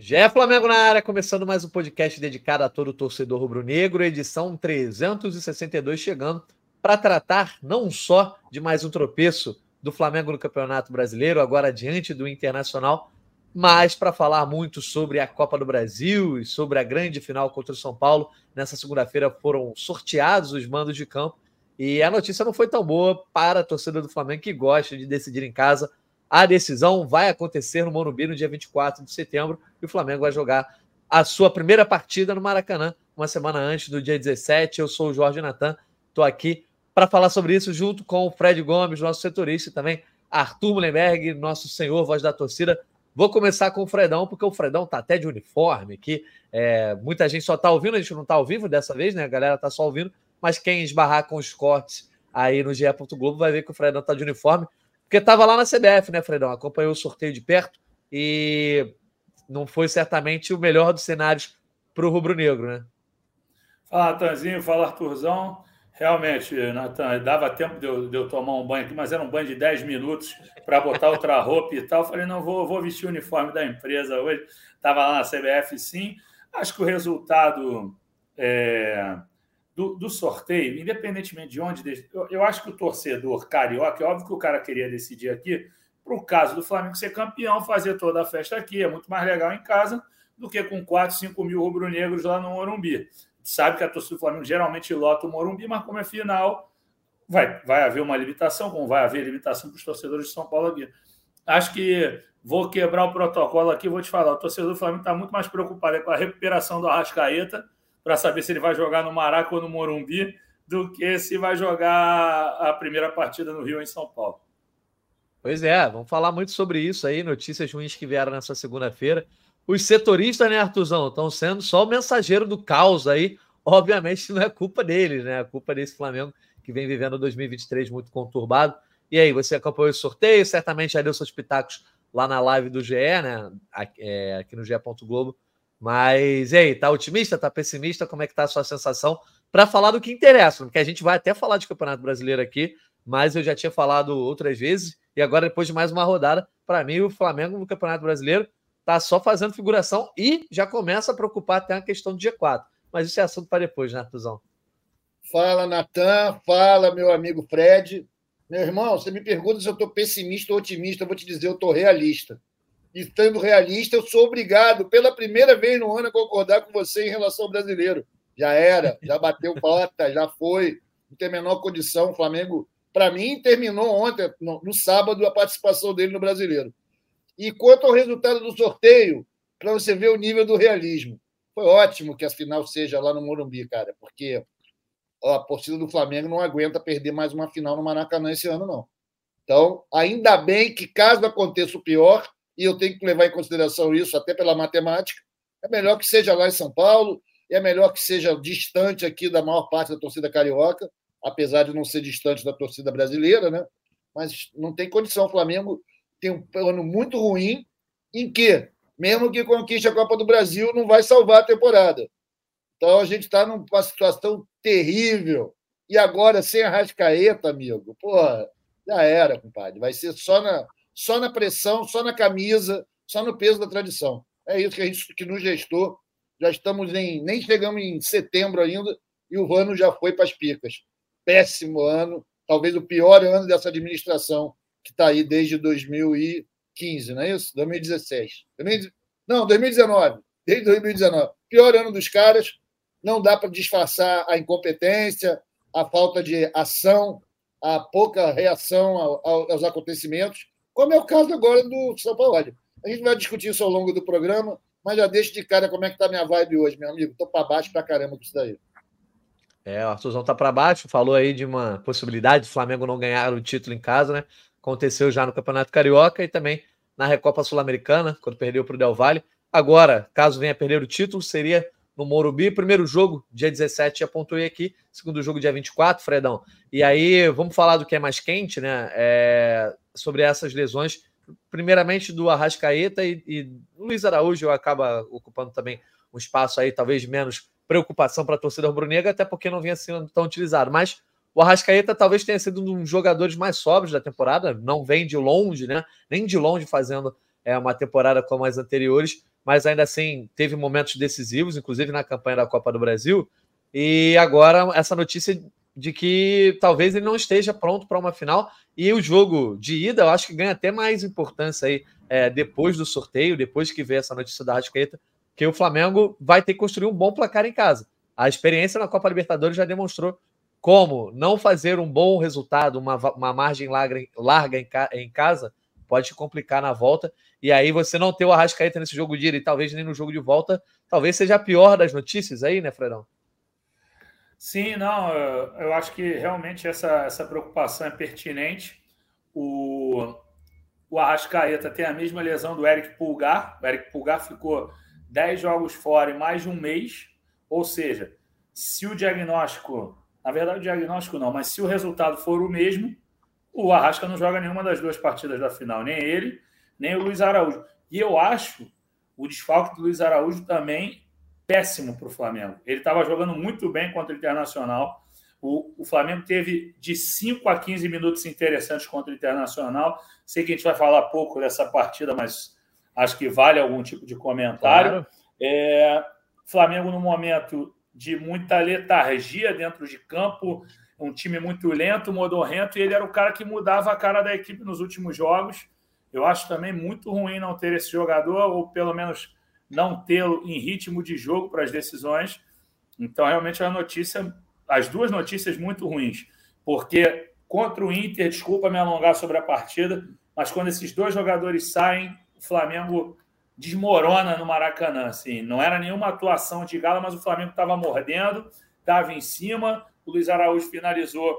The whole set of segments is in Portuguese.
GE Flamengo na área, começando mais um podcast dedicado a todo torcedor rubro-negro, edição 362, chegando para tratar não só de mais um tropeço do Flamengo no Campeonato Brasileiro, agora diante do Internacional, mas para falar muito sobre a Copa do Brasil e sobre a grande final contra o São Paulo. Nessa segunda-feira foram sorteados os mandos de campo e a notícia não foi tão boa para a torcida do Flamengo, que gosta de decidir em casa. A decisão vai acontecer no Morumbi no dia 24 de setembro e o Flamengo vai jogar a sua primeira partida no Maracanã, uma semana antes do dia 17. Eu sou o Jorge Natan, estou aqui para falar sobre isso junto com o Fred Gomes, nosso setorista, e também Arthur Mullenberg, nosso senhor voz da torcida. Vou começar com o Fredão, porque o Fredão está até de uniforme, que muita gente só está ouvindo, a gente não está ao vivo dessa vez, né? A galera está só ouvindo, mas quem esbarrar com os cortes aí no GE. Globo vai ver que o Fredão está de uniforme, porque estava lá na CBF, né, Fredão? Acompanhou o sorteio de perto e não foi certamente o melhor dos cenários para o rubro-negro, né? Fala, Natanzinho. Fala, Arthurzão. Realmente, Natan, dava tempo de eu tomar um banho aqui, mas era um banho de 10 minutos para botar outra roupa e tal. Eu falei, não, vou vestir o uniforme da empresa hoje. Estava lá na CBF, sim. Acho que o resultado do sorteio, independentemente de onde... Eu acho que o torcedor carioca, é óbvio que o cara queria decidir aqui, para o caso do Flamengo ser campeão, fazer toda a festa aqui, é muito mais legal em casa do que com 4, 5 mil rubro-negros lá no Morumbi. Sabe que a torcida do Flamengo geralmente lota o Morumbi, mas como é final, vai haver uma limitação, como vai haver limitação para os torcedores de São Paulo aqui. Acho que vou quebrar o protocolo aqui, vou te falar, o torcedor do Flamengo está muito mais preocupado com a recuperação do Arrascaeta, para saber se ele vai jogar no Maraca ou no Morumbi, do que se vai jogar a primeira partida no Rio, em São Paulo. Pois é, vamos falar muito sobre isso aí, notícias ruins que vieram nessa segunda-feira. Os setoristas, né, Arthurzão, estão sendo só o mensageiro do caos aí. Obviamente não é culpa deles, né? É culpa desse Flamengo que vem vivendo 2023 muito conturbado. E aí, você acompanhou esse sorteio, certamente já deu seus pitacos lá na live do GE, né? Aqui no GE. Globo. Mas, e aí, tá otimista, tá pessimista? Como é que tá a sua sensação? Para falar do que interessa, porque a gente vai até falar de Campeonato Brasileiro aqui, mas eu já tinha falado outras vezes, e agora, depois de mais uma rodada, para mim, o Flamengo no Campeonato Brasileiro tá só fazendo figuração e já começa a preocupar até a questão do G4. Mas isso é assunto para depois, né, Arthurzão? Fala, Natan. Fala, meu amigo Fred. Meu irmão, você me pergunta se eu estou pessimista ou otimista, eu vou te dizer, eu estou realista. E estando realista, eu sou obrigado, pela primeira vez no ano, a concordar com você em relação ao brasileiro. Já era, já bateu porta, já foi, não tem a menor condição. O Flamengo, para mim, terminou ontem, no sábado, a participação dele no brasileiro. E quanto ao resultado do sorteio, para você ver o nível do realismo, foi ótimo que a final seja lá no Morumbi, cara, porque a torcida do Flamengo não aguenta perder mais uma final no Maracanã esse ano, não. Então, ainda bem que, caso aconteça o pior, e eu tenho que levar em consideração isso, até pela matemática, é melhor que seja lá em São Paulo, e é melhor que seja distante aqui da maior parte da torcida carioca, apesar de não ser distante da torcida brasileira, né? Mas não tem condição. O Flamengo tem um plano muito ruim, em que, mesmo que conquiste a Copa do Brasil, não vai salvar a temporada. Então, a gente está numa situação terrível. E agora, sem Arrascaeta, amigo, porra, já era, compadre. Vai ser só na pressão, só na camisa, só no peso da tradição. É isso que a gente que nos gestou. Já estamos nem chegamos em setembro ainda e o ano já foi para as picas. Péssimo ano, talvez o pior ano dessa administração que está aí desde 2015, não é isso? 2016. Não, 2019. Desde 2019. Pior ano dos caras. Não dá para disfarçar a incompetência, a falta de ação, a pouca reação aos acontecimentos, como é o caso agora do São Paulo. A gente vai discutir isso ao longo do programa, mas já deixo de cara como é que está a minha vibe hoje, meu amigo. Estou para baixo para caramba com isso daí. O Arthurzão está para baixo, falou aí de uma possibilidade do Flamengo não ganhar o título em casa, né? Aconteceu já no Campeonato Carioca e também na Recopa Sul-Americana, quando perdeu para o Del Valle. Agora, caso venha a perder o título, seria no Morumbi. Primeiro jogo, dia 17, já pontuei aqui. Segundo jogo, dia 24, Fredão. E aí, vamos falar do que é mais quente, né? Sobre essas lesões. Primeiramente do Arrascaeta e Luiz Araújo acaba ocupando também um espaço aí, talvez de menos preocupação para a torcida rubro-negra, até porque não vinha sendo tão utilizado. Mas o Arrascaeta talvez tenha sido um dos jogadores mais sóbrios da temporada. Não vem de longe, né? Nem de longe fazendo uma temporada como as anteriores. mas ainda assim teve momentos decisivos, inclusive na campanha da Copa do Brasil. E agora essa notícia de que talvez ele não esteja pronto para uma final. E o jogo de ida, eu acho que ganha até mais importância aí depois do sorteio, depois que vê essa notícia da Arrascaeta, que o Flamengo vai ter que construir um bom placar em casa. A experiência na Copa Libertadores já demonstrou como não fazer um bom resultado, uma margem larga em casa, pode te complicar na volta. E aí você não ter o Arrascaeta nesse jogo de ida e talvez nem no jogo de volta, talvez seja a pior das notícias aí, né, Fredão? Sim, não, eu acho que realmente essa preocupação é pertinente. O Arrascaeta tem a mesma lesão do Eric Pulgar. O Eric Pulgar ficou 10 jogos fora em mais de um mês. Ou seja, se o diagnóstico... Na verdade, o diagnóstico não, mas se o resultado for o mesmo, o Arrasca não joga nenhuma das duas partidas da final. Nem ele, nem o Luiz Araújo. E eu acho o desfalque do Luiz Araújo também péssimo para o Flamengo. Ele estava jogando muito bem contra o Internacional. O Flamengo teve de 5 a 15 minutos interessantes contra o Internacional. Sei que a gente vai falar pouco dessa partida, mas acho que vale algum tipo de comentário. Claro. Flamengo, no momento de muita letargia dentro de campo, um time muito lento, modorrento, e ele era o cara que mudava a cara da equipe nos últimos jogos. Eu acho também muito ruim não ter esse jogador, ou pelo menos não tê-lo em ritmo de jogo para as decisões. Então, realmente, as duas notícias muito ruins, porque contra o Inter, desculpa me alongar sobre a partida, mas quando esses dois jogadores saem, o Flamengo desmorona no Maracanã. Assim. Não era nenhuma atuação de gala, mas o Flamengo estava mordendo, estava em cima. O Luiz Araújo finalizou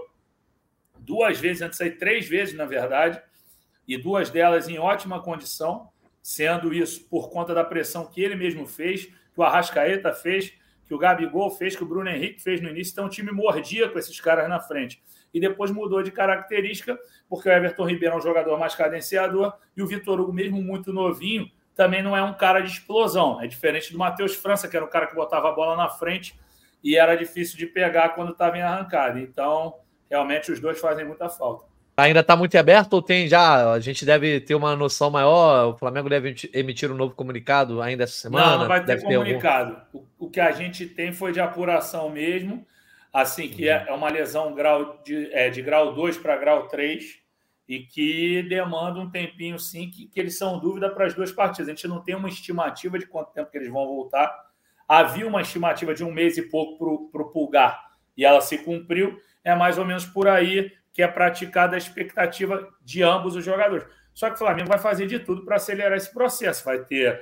2 vezes, antes de sair 3 vezes, na verdade, e 2 delas em ótima condição, sendo isso por conta da pressão que ele mesmo fez, que o Arrascaeta fez, que o Gabigol fez, que o Bruno Henrique fez no início. Então o time mordia com esses caras na frente. E depois mudou de característica, porque o Everton Ribeiro é um jogador mais cadenciador e o Vitor Hugo, mesmo muito novinho, também não é um cara de explosão. É diferente do Matheus França, que era um cara que botava a bola na frente e era difícil de pegar quando estava em arrancada. Então, realmente, os dois fazem muita falta. Ainda está muito aberto ou tem já? A gente deve ter uma noção maior. O Flamengo deve emitir um novo comunicado ainda essa semana? Não vai ter comunicado. O que a gente tem foi de apuração mesmo, assim, que é uma lesão de grau 2 para grau 3 e que demanda um tempinho, sim, que eles são dúvida para as duas partidas. A gente não tem uma estimativa de quanto tempo que eles vão voltar. Havia uma estimativa de 1 mês e pouco para o Pulgar e ela se cumpriu. É mais ou menos por aí que é praticada a expectativa de ambos os jogadores. Só que o Flamengo vai fazer de tudo para acelerar esse processo. Vai ter,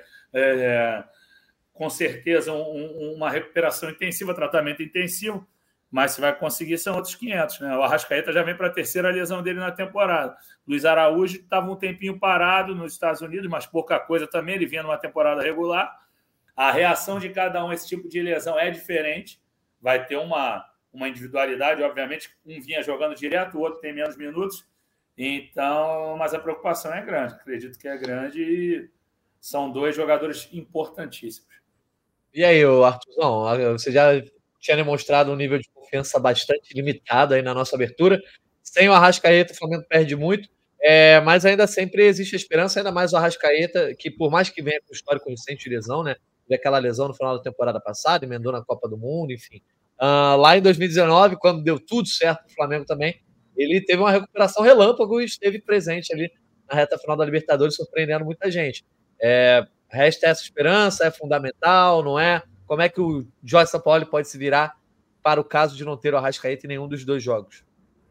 com certeza, uma recuperação intensiva, tratamento intensivo, mas se vai conseguir são outros 500. Né? O Arrascaeta já vem para a 3ª lesão dele na temporada. Luiz Araújo estava um tempinho parado nos Estados Unidos, mas pouca coisa também, ele vinha numa temporada regular. A reação de cada um a esse tipo de lesão é diferente. Vai ter uma individualidade, obviamente, um vinha jogando direto, o outro tem menos minutos, então, mas a preocupação é grande, acredito que é grande e são 2 jogadores importantíssimos. E aí, Arthurzão, você já tinha demonstrado um nível de confiança bastante limitado aí na nossa abertura, sem o Arrascaeta o Flamengo perde muito, mas ainda sempre existe a esperança, ainda mais o Arrascaeta, que por mais que venha com histórico recente de lesão, né, teve aquela lesão no final da temporada passada, emendou na Copa do Mundo, enfim. Lá em 2019, quando deu tudo certo para o Flamengo também, ele teve uma recuperação relâmpago e esteve presente ali na reta final da Libertadores, surpreendendo muita gente. Resta essa esperança, é fundamental, não é? Como é que o Jorge Sampaoli pode se virar para o caso de não ter o Arrascaeta em nenhum dos 2 jogos?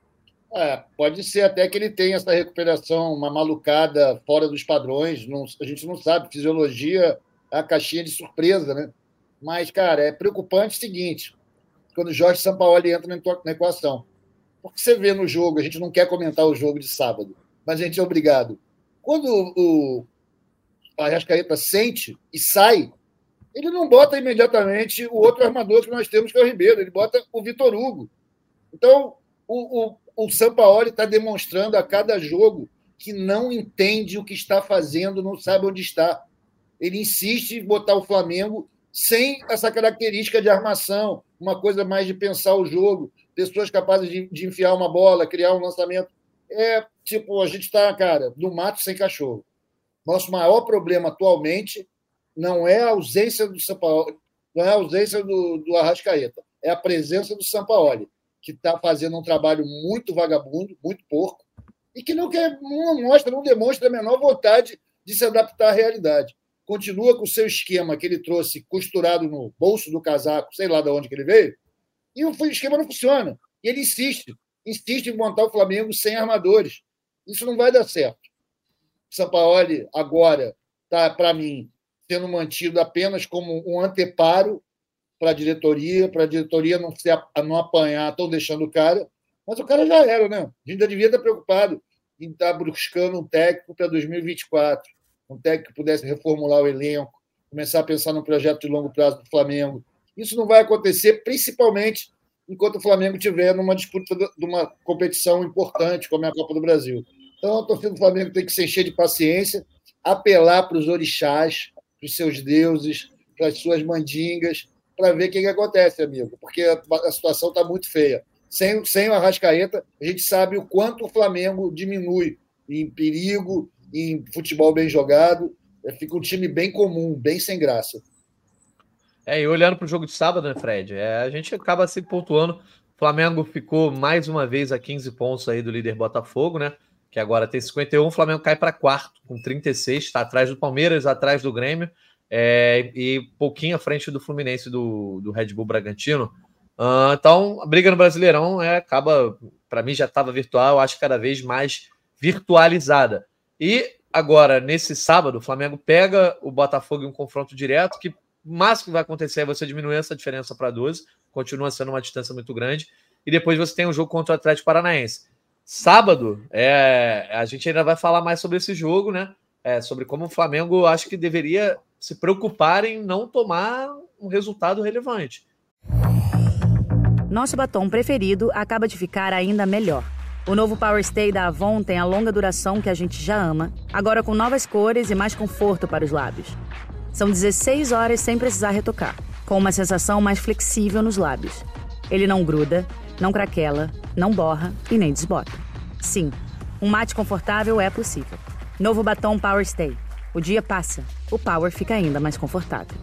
Pode ser até que ele tenha essa recuperação, uma malucada fora dos padrões, a gente não sabe, fisiologia é a caixinha de surpresa, né? Mas, cara, é preocupante o seguinte, quando o Jorge Sampaoli entra na equação. Porque você vê no jogo, a gente não quer comentar o jogo de sábado, mas a gente é obrigado. Quando o Arrascaeta sente e sai, ele não bota imediatamente o outro armador que nós temos, que é o Ribeiro, ele bota o Vitor Hugo. Então, o Sampaoli está demonstrando a cada jogo que não entende o que está fazendo, não sabe onde está. Ele insiste em botar o Flamengo sem essa característica de armação, uma coisa mais de pensar o jogo, pessoas capazes de enfiar uma bola, criar um lançamento. A gente está, cara, no mato sem cachorro. Nosso maior problema atualmente não é a ausência do Sampaoli, não é a ausência do Arrascaeta, é a presença do Sampaoli, que está fazendo um trabalho muito vagabundo, muito porco, e que não demonstra a menor vontade de se adaptar à realidade. Continua com o seu esquema que ele trouxe costurado no bolso do casaco, sei lá de onde que ele veio, e o esquema não funciona. E ele insiste em montar o Flamengo sem armadores. Isso não vai dar certo. O Sampaoli agora está, para mim, sendo mantido apenas como um anteparo para a diretoria não apanhar, estão deixando o cara, mas o cara já era, né? A gente já devia estar preocupado em estar buscando um técnico para 2024, um técnico que pudesse reformular o elenco, começar a pensar num projeto de longo prazo do Flamengo. Isso não vai acontecer, principalmente enquanto o Flamengo estiver numa disputa de uma competição importante, como é a Copa do Brasil. Então, a torcida do Flamengo tem que se encher de paciência, apelar para os orixás, para os seus deuses, para as suas mandingas, para ver o que acontece, amigo, porque a situação está muito feia. Sem o Arrascaeta, a gente sabe o quanto o Flamengo diminui em perigo, em futebol bem jogado, fica um time bem comum, bem sem graça. E olhando para o jogo de sábado, né, Fred? A gente acaba se pontuando. O Flamengo ficou mais uma vez a 15 pontos aí do líder Botafogo, né? Que agora tem 51. O Flamengo cai para quarto, com 36. Está atrás do Palmeiras, atrás do Grêmio. E pouquinho à frente do Fluminense do Red Bull Bragantino. Então, a briga no Brasileirão acaba, para mim já estava virtual, eu acho cada vez mais virtualizada. E agora, nesse sábado, o Flamengo pega o Botafogo em um confronto direto, que o máximo que vai acontecer é você diminuir essa diferença para 12, continua sendo uma distância muito grande, e depois você tem um jogo contra o Atlético Paranaense. Sábado, a gente ainda vai falar mais sobre esse jogo, né? Sobre como o Flamengo acho que deveria se preocupar em não tomar um resultado relevante. Nosso batom preferido acaba de ficar ainda melhor. O novo Power Stay da Avon tem a longa duração que a gente já ama, agora com novas cores e mais conforto para os lábios. São 16 horas sem precisar retocar, com uma sensação mais flexível nos lábios. Ele não gruda, não craquela, não borra e nem desbota. Sim, um mate confortável é possível. Novo batom Power Stay. O dia passa, o Power fica ainda mais confortável.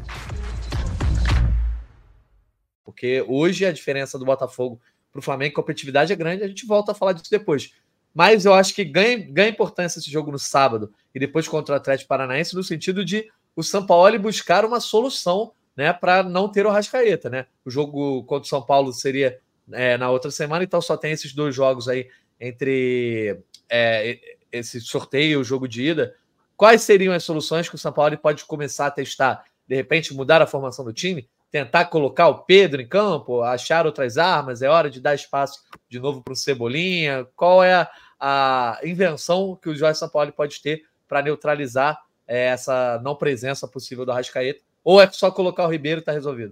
Porque hoje a diferença do Botafogo para o Flamengo, a competitividade é grande, a gente volta a falar disso depois. Mas eu acho que ganha importância esse jogo no sábado e depois contra o Atlético Paranaense, no sentido de o Sampaoli buscar uma solução, né, para não ter o Arrascaeta, né? O jogo contra o São Paulo seria na outra semana, então só tem esses dois jogos aí entre esse sorteio e o jogo de ida. Quais seriam as soluções que o Sampaoli pode começar a testar? De repente, mudar a formação do time? Tentar colocar o Pedro em campo? Achar outras armas? É hora de dar espaço de novo para o Cebolinha? Qual é a invenção que o Jorge Sampaoli pode ter para neutralizar essa não presença possível do Arrascaeta? Ou é só colocar o Ribeiro e está resolvido?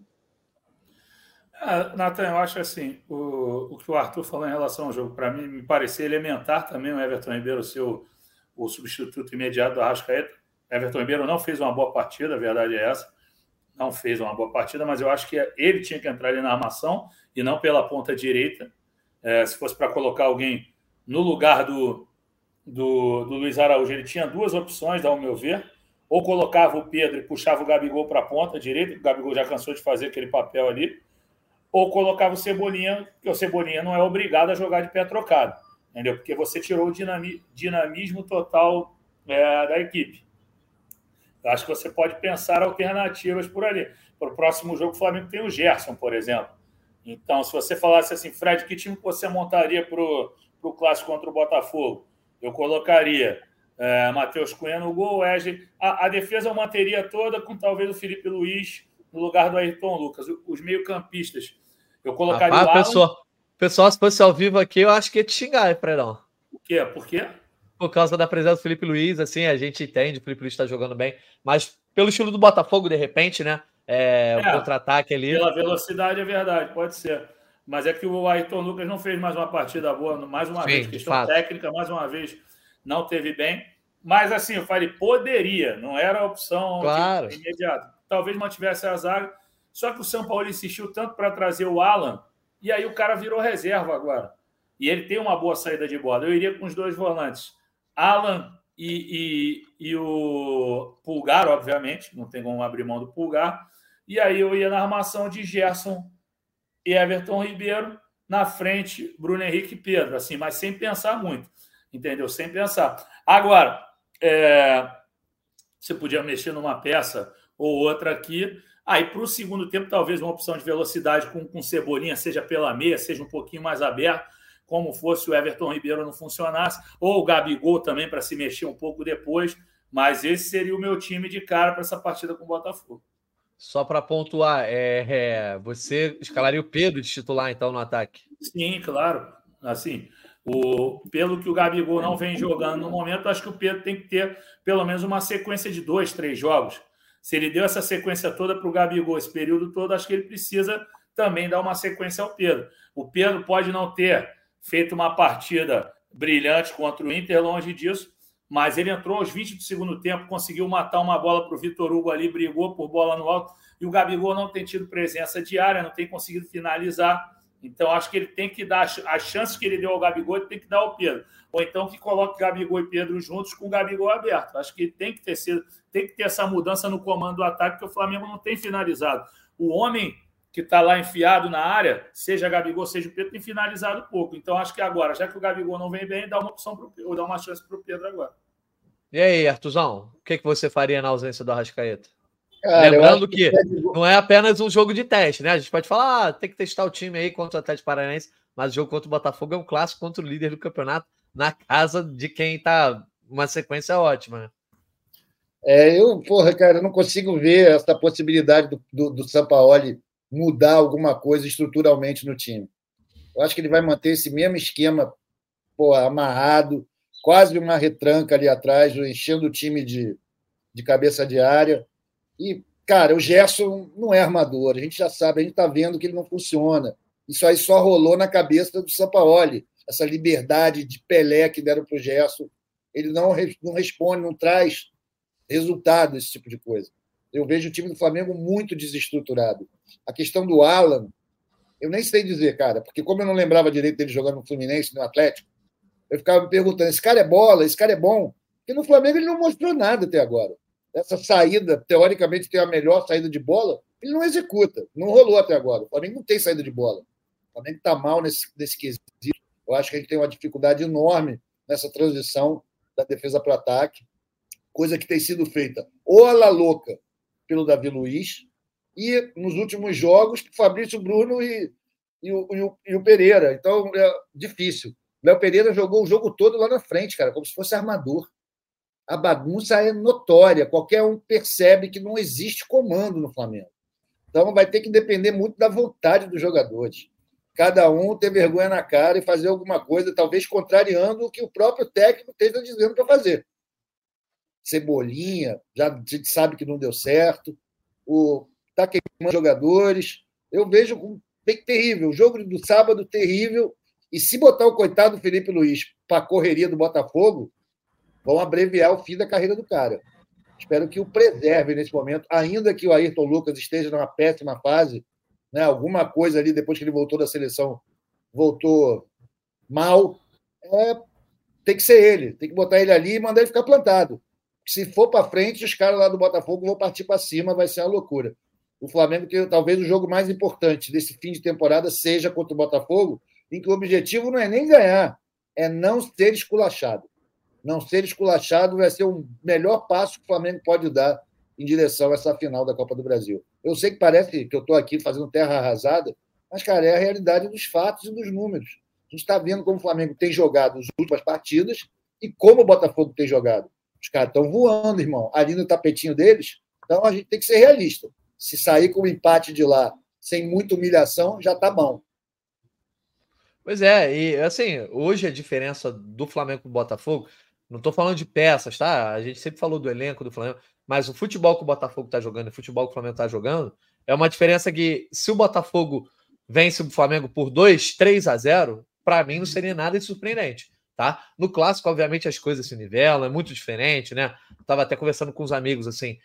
Nathan, eu acho assim, o que o Arthur falou em relação ao jogo, para mim, me parecia elementar também o Everton Ribeiro ser o substituto imediato do Arrascaeta. Everton Ribeiro não fez uma boa partida, a verdade é essa. Não fez uma boa partida, mas eu acho que ele tinha que entrar ali na armação e não pela ponta direita. Se fosse para colocar alguém no lugar do Luiz Araújo, ele tinha duas opções, ao meu ver. Ou colocava o Pedro e puxava o Gabigol para a ponta direita, o Gabigol já cansou de fazer aquele papel ali. Ou colocava o Cebolinha, porque o Cebolinha não é obrigado a jogar de pé trocado, entendeu? Porque você tirou o dinamismo total da equipe. Eu acho que você pode pensar alternativas por ali. Para o próximo jogo, o Flamengo tem o Gerson, por exemplo. Então, se você falasse assim, Fred, que time você montaria para o clássico contra o Botafogo? Eu colocaria Matheus Cunha no gol, Wesley. A defesa eu manteria toda com talvez o Felipe Luiz no lugar do Ayrton Lucas. Os meio-campistas, eu colocaria o Alan. Pessoal, se fosse ao vivo aqui, eu acho que ia te xingar, Fredão. O quê? Por quê? Por causa da presença do Felipe Luiz, assim, a gente entende, o Felipe Luiz está jogando bem, mas pelo estilo do Botafogo, de repente, né, o contra-ataque ali... Pela velocidade, é verdade, pode ser. Mas é que o Ayrton Lucas não fez mais uma partida boa, mais uma vez, questão técnica, mais uma vez, não teve bem. Mas, assim, eu falei, poderia, não era a opção imediata. Talvez mantivesse a zaga, só que o São Paulo insistiu tanto para trazer o Alan, e aí o cara virou reserva agora. E ele tem uma boa saída de bola. Eu iria com os dois volantes, Alan e o Pulgar, obviamente, não tem como abrir mão do Pulgar. E aí eu ia na armação de Gerson e Everton Ribeiro, na frente, Bruno Henrique e Pedro, assim, mas sem pensar muito, entendeu? Sem pensar. Agora, você podia mexer numa peça ou outra aqui. Aí, para o segundo tempo, talvez uma opção de velocidade com Cebolinha, seja pela meia, seja um pouquinho mais aberto, como fosse o Everton Ribeiro não funcionasse, ou o Gabigol também para se mexer um pouco depois. Mas esse seria o meu time de cara para essa partida com o Botafogo. Só para pontuar, você escalaria o Pedro de titular, então, no ataque? Sim, claro. Assim, pelo que o Gabigol não vem jogando no momento, acho que o Pedro tem que ter pelo menos uma sequência de 2, 3 jogos. Se ele deu essa sequência toda para o Gabigol esse período todo, acho que ele precisa também dar uma sequência ao Pedro. O Pedro pode não ter feito uma partida brilhante contra o Inter, longe disso, mas ele entrou aos 20 do segundo tempo, conseguiu matar uma bola para o Vitor Hugo ali, brigou por bola no alto, e o Gabigol não tem tido presença diária, não tem conseguido finalizar. Então, acho que ele tem que dar as chances que ele deu ao Gabigol, ele tem que dar ao Pedro. Ou então que coloque Gabigol e Pedro juntos com o Gabigol aberto. Acho que tem que ter essa mudança no comando do ataque, porque o Flamengo não tem finalizado. O homem que está lá enfiado na área, seja Gabigol, seja o Pedro, tem finalizado pouco. Então, acho que agora, já que o Gabigol não vem bem, dá uma opção pro Pedro, ou dá uma chance para o Pedro agora. E aí, Artuzão, o que você faria na ausência do Arrascaeta? Cara, lembrando que não é apenas um jogo de teste, né? A gente pode falar, tem que testar o time aí contra o Atlético Paranaense, mas o jogo contra o Botafogo é um clássico contra o líder do campeonato, na casa de quem tá uma sequência ótima, né? Cara, eu não consigo ver essa possibilidade do Sampaoli mudar alguma coisa estruturalmente no time. Eu acho que ele vai manter esse mesmo esquema, amarrado, quase uma retranca ali atrás, enchendo o time de cabeça de área. E, cara, o Gerson não é armador, a gente já sabe, a gente está vendo que ele não funciona. Isso aí só rolou na cabeça do Sampaoli, essa liberdade de Pelé que deram para o Gerson. Ele não responde, não traz resultado, esse tipo de coisa. Eu vejo o time do Flamengo muito desestruturado. A questão do Alan, eu nem sei dizer, cara, porque como eu não lembrava direito dele jogando no Fluminense, no Atlético, eu ficava me perguntando, esse cara é bola, esse cara é bom? Porque no Flamengo ele não mostrou nada até agora. Essa saída, teoricamente, tem a melhor saída de bola, ele não executa. Não rolou até agora. O Flamengo não tem saída de bola. O Flamengo está mal nesse quesito. Eu acho que a gente tem uma dificuldade enorme nessa transição da defesa para o ataque, coisa que tem sido feita ou a la louca pelo Davi Luiz e, nos últimos jogos, o Fabrício Bruno e o Pereira. Então, é difícil. O Léo Pereira jogou o jogo todo lá na frente, cara, como se fosse armador. A bagunça é notória, qualquer um percebe que não existe comando no Flamengo. Então vai ter que depender muito da vontade dos jogadores. Cada um ter vergonha na cara e fazer alguma coisa, talvez contrariando o que o próprio técnico esteja dizendo para fazer. Cebolinha, já a gente sabe que não deu certo, está queimando jogadores. Eu vejo bem terrível, o jogo do sábado terrível, e se botar o coitado do Felipe Luiz para a correria do Botafogo, vão abreviar o fim da carreira do cara. Espero que o preserve nesse momento, ainda que o Ayrton Lucas esteja numa péssima fase, né? Alguma coisa ali, depois que ele voltou da seleção, voltou mal, tem que ser ele, tem que botar ele ali e mandar ele ficar plantado. Se for para frente, os caras lá do Botafogo vão partir para cima, vai ser uma loucura. O Flamengo tem talvez o jogo mais importante desse fim de temporada seja contra o Botafogo, em que o objetivo não é nem ganhar, é não ser esculachado. Não ser esculachado vai ser o melhor passo que o Flamengo pode dar em direção a essa final da Copa do Brasil. Eu sei que parece que eu estou aqui fazendo terra arrasada, mas, cara, é a realidade dos fatos e dos números. A gente está vendo como o Flamengo tem jogado as últimas partidas e como o Botafogo tem jogado. Os caras estão voando, irmão, ali no tapetinho deles. Então, a gente tem que ser realista. Se sair com o empate de lá, sem muita humilhação, já está bom. Pois é, e assim, hoje a diferença do Flamengo com o Botafogo, não estou falando de peças, tá? A gente sempre falou do elenco do Flamengo, mas o futebol que o Botafogo está jogando e o futebol que o Flamengo está jogando é uma diferença que, se o Botafogo vence o Flamengo por 2-3-0, para mim não seria nada de surpreendente, tá? No clássico, obviamente, as coisas se nivelam, é muito diferente, né? Estava até conversando com os amigos, assim,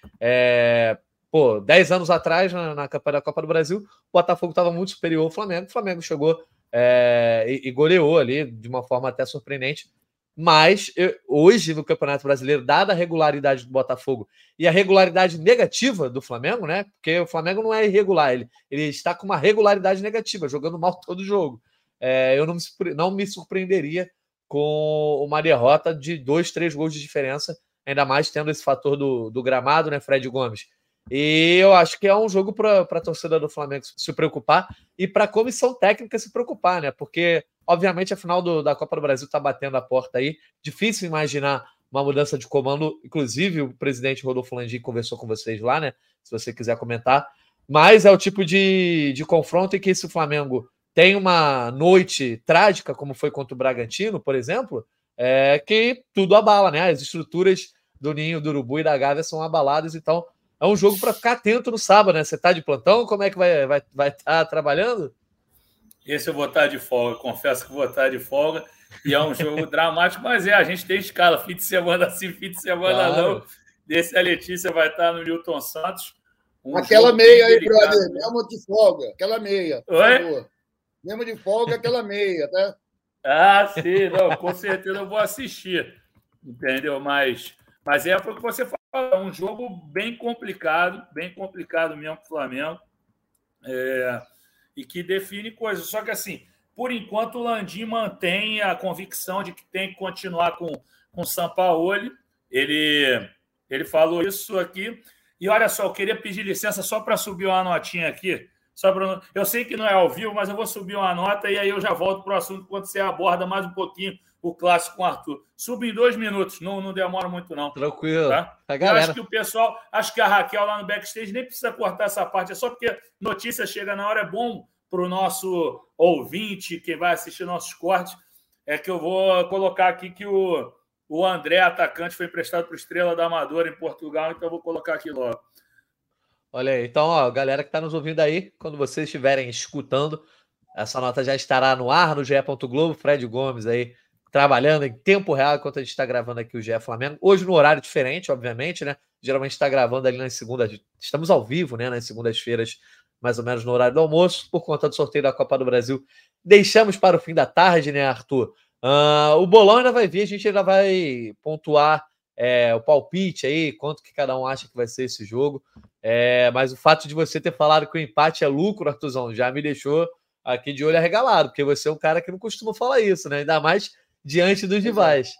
10 anos atrás, na campanha da Copa do Brasil, o Botafogo estava muito superior ao Flamengo, o Flamengo chegou e goleou ali de uma forma até surpreendente. Mas hoje, no Campeonato Brasileiro, dada a regularidade do Botafogo e a regularidade negativa do Flamengo, né? Porque o Flamengo não é irregular, ele está com uma regularidade negativa, jogando mal todo jogo. Eu não me surpreenderia com uma derrota de 2, 3 gols de diferença, ainda mais tendo esse fator do gramado, né, Fred Gomes? E eu acho que é um jogo para a torcida do Flamengo se preocupar e para a comissão técnica se preocupar, né? Porque, obviamente, a final da Copa do Brasil está batendo a porta aí. Difícil imaginar uma mudança de comando. Inclusive, o presidente Rodolfo Landim conversou com vocês lá, né? Se você quiser comentar. Mas é o tipo de confronto em que, se o Flamengo tem uma noite trágica, como foi contra o Bragantino, por exemplo, que tudo abala, né? As estruturas do Ninho, do Urubu e da Gávea são abaladas, então é um jogo para ficar atento no sábado, né? Você está de plantão? Como é que vai estar trabalhando? Esse eu vou estar de folga, confesso que vou estar de folga. E é um jogo dramático, mas a gente tem escala, fim de semana sim, fim de semana não. Desse a Letícia vai estar no Newton Santos. Aquela meia aí, brother, mesmo de folga, aquela meia, por favor. Mesmo de folga, aquela meia, tá? Ah, sim, não, com certeza eu vou assistir, entendeu? Mas é porque você fala, é um jogo bem complicado mesmo para o Flamengo, e que define coisas. Só que, assim, por enquanto, o Landim mantém a convicção de que tem que continuar com o Sampaoli. Ele falou isso aqui. E olha só, eu queria pedir licença só para subir uma notinha aqui. Eu sei que não é ao vivo, mas eu vou subir uma nota e aí eu já volto para o assunto quando você aborda mais um pouquinho o clássico com o Arthur. Subo em 2 minutos, não demora muito não. Tranquilo. Tá? Eu acho que o pessoal, acho que a Raquel lá no backstage nem precisa cortar essa parte, é só porque notícia chega na hora, é bom para o nosso ouvinte, quem vai assistir nossos cortes, é que eu vou colocar aqui que o André, atacante, foi emprestado para o Estrela da Amadora em Portugal, então eu vou colocar aqui logo. Olha aí, então, ó, galera que está nos ouvindo aí, quando vocês estiverem escutando, essa nota já estará no ar no GE. Globo, Fred Gomes aí trabalhando em tempo real enquanto a gente está gravando aqui o GE Flamengo. Hoje no horário diferente, obviamente, né? Geralmente está gravando ali nas segundas, estamos ao vivo, né? Nas segundas-feiras, mais ou menos no horário do almoço, por conta do sorteio da Copa do Brasil. Deixamos para o fim da tarde, né, Arthur? O bolão ainda vai vir, a gente ainda vai pontuar o palpite aí, quanto que cada um acha que vai ser esse jogo. Mas o fato de você ter falado que o empate é lucro, Arthurzão, já me deixou aqui de olho arregalado, porque você é um cara que não costuma falar isso, né? Ainda mais diante dos rivais.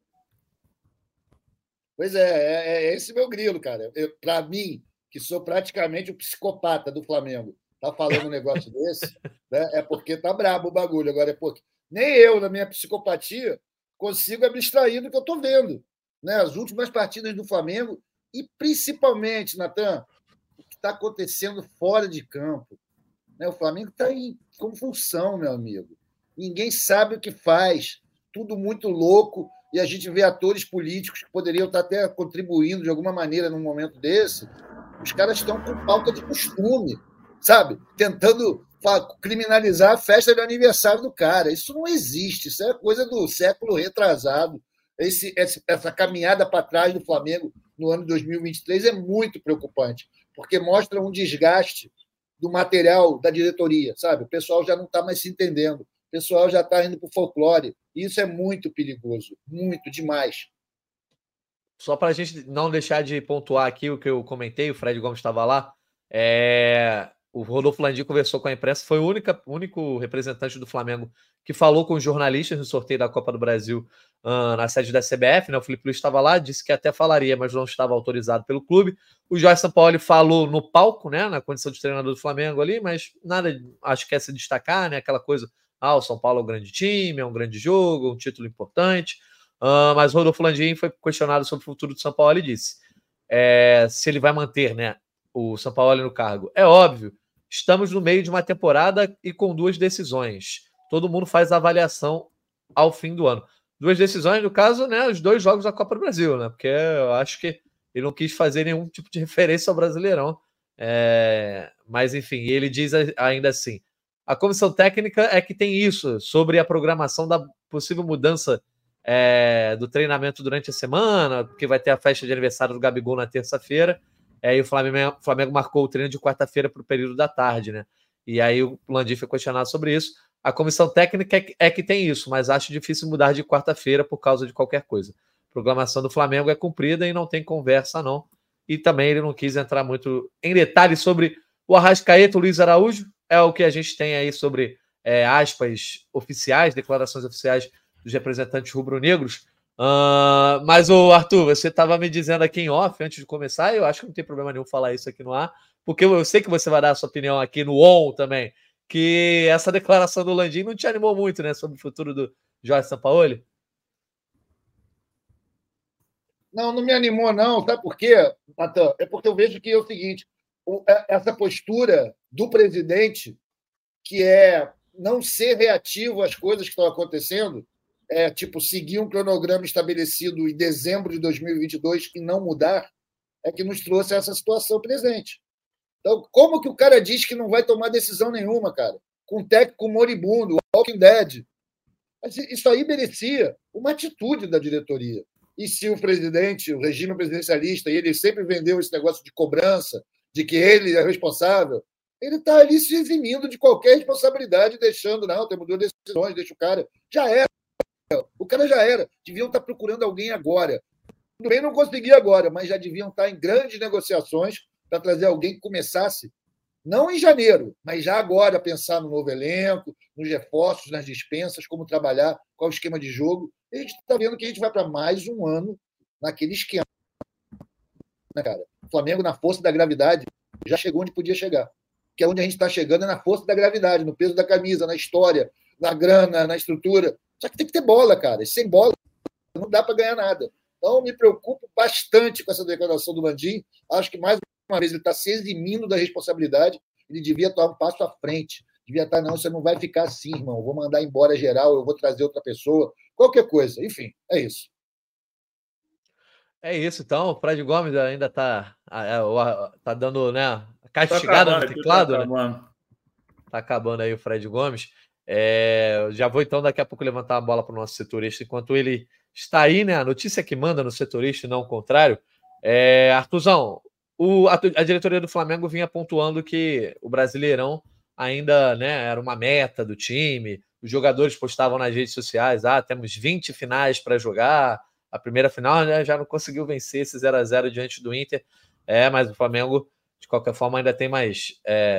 Pois é esse meu grilo, cara. Para mim, que sou praticamente o psicopata do Flamengo, tá falando um negócio desse, né? É porque tá brabo o bagulho. Agora é porque nem eu, na minha psicopatia, consigo abstrair do que eu tô vendo, né? As últimas partidas do Flamengo e principalmente, Natan, o que está acontecendo fora de campo. O Flamengo está em convulsão, meu amigo. Ninguém sabe o que faz. Tudo muito louco. E a gente vê atores políticos que poderiam estar até contribuindo de alguma maneira num momento desse. Os caras estão com falta de costume, sabe? Tentando criminalizar a festa de aniversário do cara. Isso não existe. Isso é coisa do século retrasado. Essa caminhada para trás do Flamengo no ano de 2023 é muito preocupante, porque mostra um desgaste do material da diretoria, sabe? O pessoal já não está mais se entendendo, o pessoal já está indo para o folclore, e isso é muito perigoso, muito demais. Só para a gente não deixar de pontuar aqui o que eu comentei, o Fred Gomes estava lá, o Rodolfo Landim conversou com a imprensa, foi o único representante do Flamengo que falou com os jornalistas no sorteio da Copa do Brasil na sede da CBF, né? O Felipe Luiz estava lá, disse que até falaria, mas não estava autorizado pelo clube. O Jorge Sampaoli falou no palco, né? Na condição de treinador do Flamengo ali, mas nada, acho que é se destacar, né? Aquela coisa, o São Paulo é um grande time, é um grande jogo, um título importante. Mas o Rodolfo Landim foi questionado sobre o futuro do São Paulo e disse se ele vai manter, né, o São Paulo no cargo. É óbvio, estamos no meio de uma temporada e com 2 decisões. Todo mundo faz a avaliação ao fim do ano. 2 decisões, no caso, né, os 2 jogos da Copa do Brasil, né? Porque eu acho que ele não quis fazer nenhum tipo de referência ao Brasileirão. Mas, enfim, ele diz ainda assim: a comissão técnica é que tem isso, sobre a programação da possível mudança do treinamento durante a semana, porque vai ter a festa de aniversário do Gabigol na terça-feira, e o Flamengo marcou o treino de quarta-feira para o período da tarde, né? E aí o Landim foi questionado sobre isso. A comissão técnica é que tem isso, mas acho difícil mudar de quarta-feira por causa de qualquer coisa. A programação do Flamengo é cumprida e não tem conversa, não. E também ele não quis entrar muito em detalhes sobre o Arrascaeta, o Luiz Araújo. É o que a gente tem aí sobre aspas oficiais, declarações oficiais dos representantes rubro-negros. Mas, Arthur, você estava me dizendo aqui em off, antes de começar, e eu acho que não tem problema nenhum falar isso aqui no ar, porque eu sei que você vai dar a sua opinião aqui no ON também, que essa declaração do Landim não te animou muito, né, sobre o futuro do Jorge Sampaoli? Não me animou, não. Sabe por quê, Natan? É porque eu vejo que é o seguinte, essa postura do presidente, que é não ser reativo às coisas que estão acontecendo, tipo, seguir um cronograma estabelecido em dezembro de 2022 e não mudar, é que nos trouxe essa situação presente. Então, como que o cara diz que não vai tomar decisão nenhuma, cara? Com um técnico moribundo, Walking Dead. Isso aí merecia uma atitude da diretoria. E se o presidente, o regime presidencialista, ele sempre vendeu esse negócio de cobrança, de que ele é responsável, ele está ali se eximindo de qualquer responsabilidade, deixando, não, temos 2 decisões, deixa o cara. Já era. O cara já era. Deviam estar procurando alguém agora. Tudo bem não conseguir agora, mas já deviam estar em grandes negociações para trazer alguém que começasse, não em janeiro, mas já agora pensar no novo elenco, nos reforços, nas dispensas, como trabalhar, qual o esquema de jogo. E a gente está vendo que a gente vai para mais um ano naquele esquema. Né, cara? O Flamengo, na força da gravidade, já chegou onde podia chegar. Que é onde a gente está chegando, é na força da gravidade, no peso da camisa, na história, na grana, na estrutura. Só que tem que ter bola, cara. E sem bola não dá para ganhar nada. Então, me preocupo bastante com essa declaração do Landim. Acho que, mais uma vez, ele está se eximindo da responsabilidade. Ele devia tomar um passo à frente. Devia estar, não, você não vai ficar assim, irmão. Eu vou mandar embora geral, eu vou trazer outra pessoa. Qualquer coisa. Enfim, é isso. É isso, então. O Fred Gomes ainda está dando, né, castigada no teclado, né? Tá acabando aí o Fred Gomes. Já vou, então, daqui a pouco levantar a bola para o nosso setorista, enquanto ele está aí, né? A notícia que manda no setorista e não o contrário. Arthurzão, a diretoria do Flamengo vinha pontuando que o Brasileirão ainda, né, era uma meta do time. Os jogadores postavam nas redes sociais: temos 20 finais para jogar. A primeira final, né, já não conseguiu vencer esse 0-0 diante do Inter. Mas o Flamengo, de qualquer forma, ainda tem mais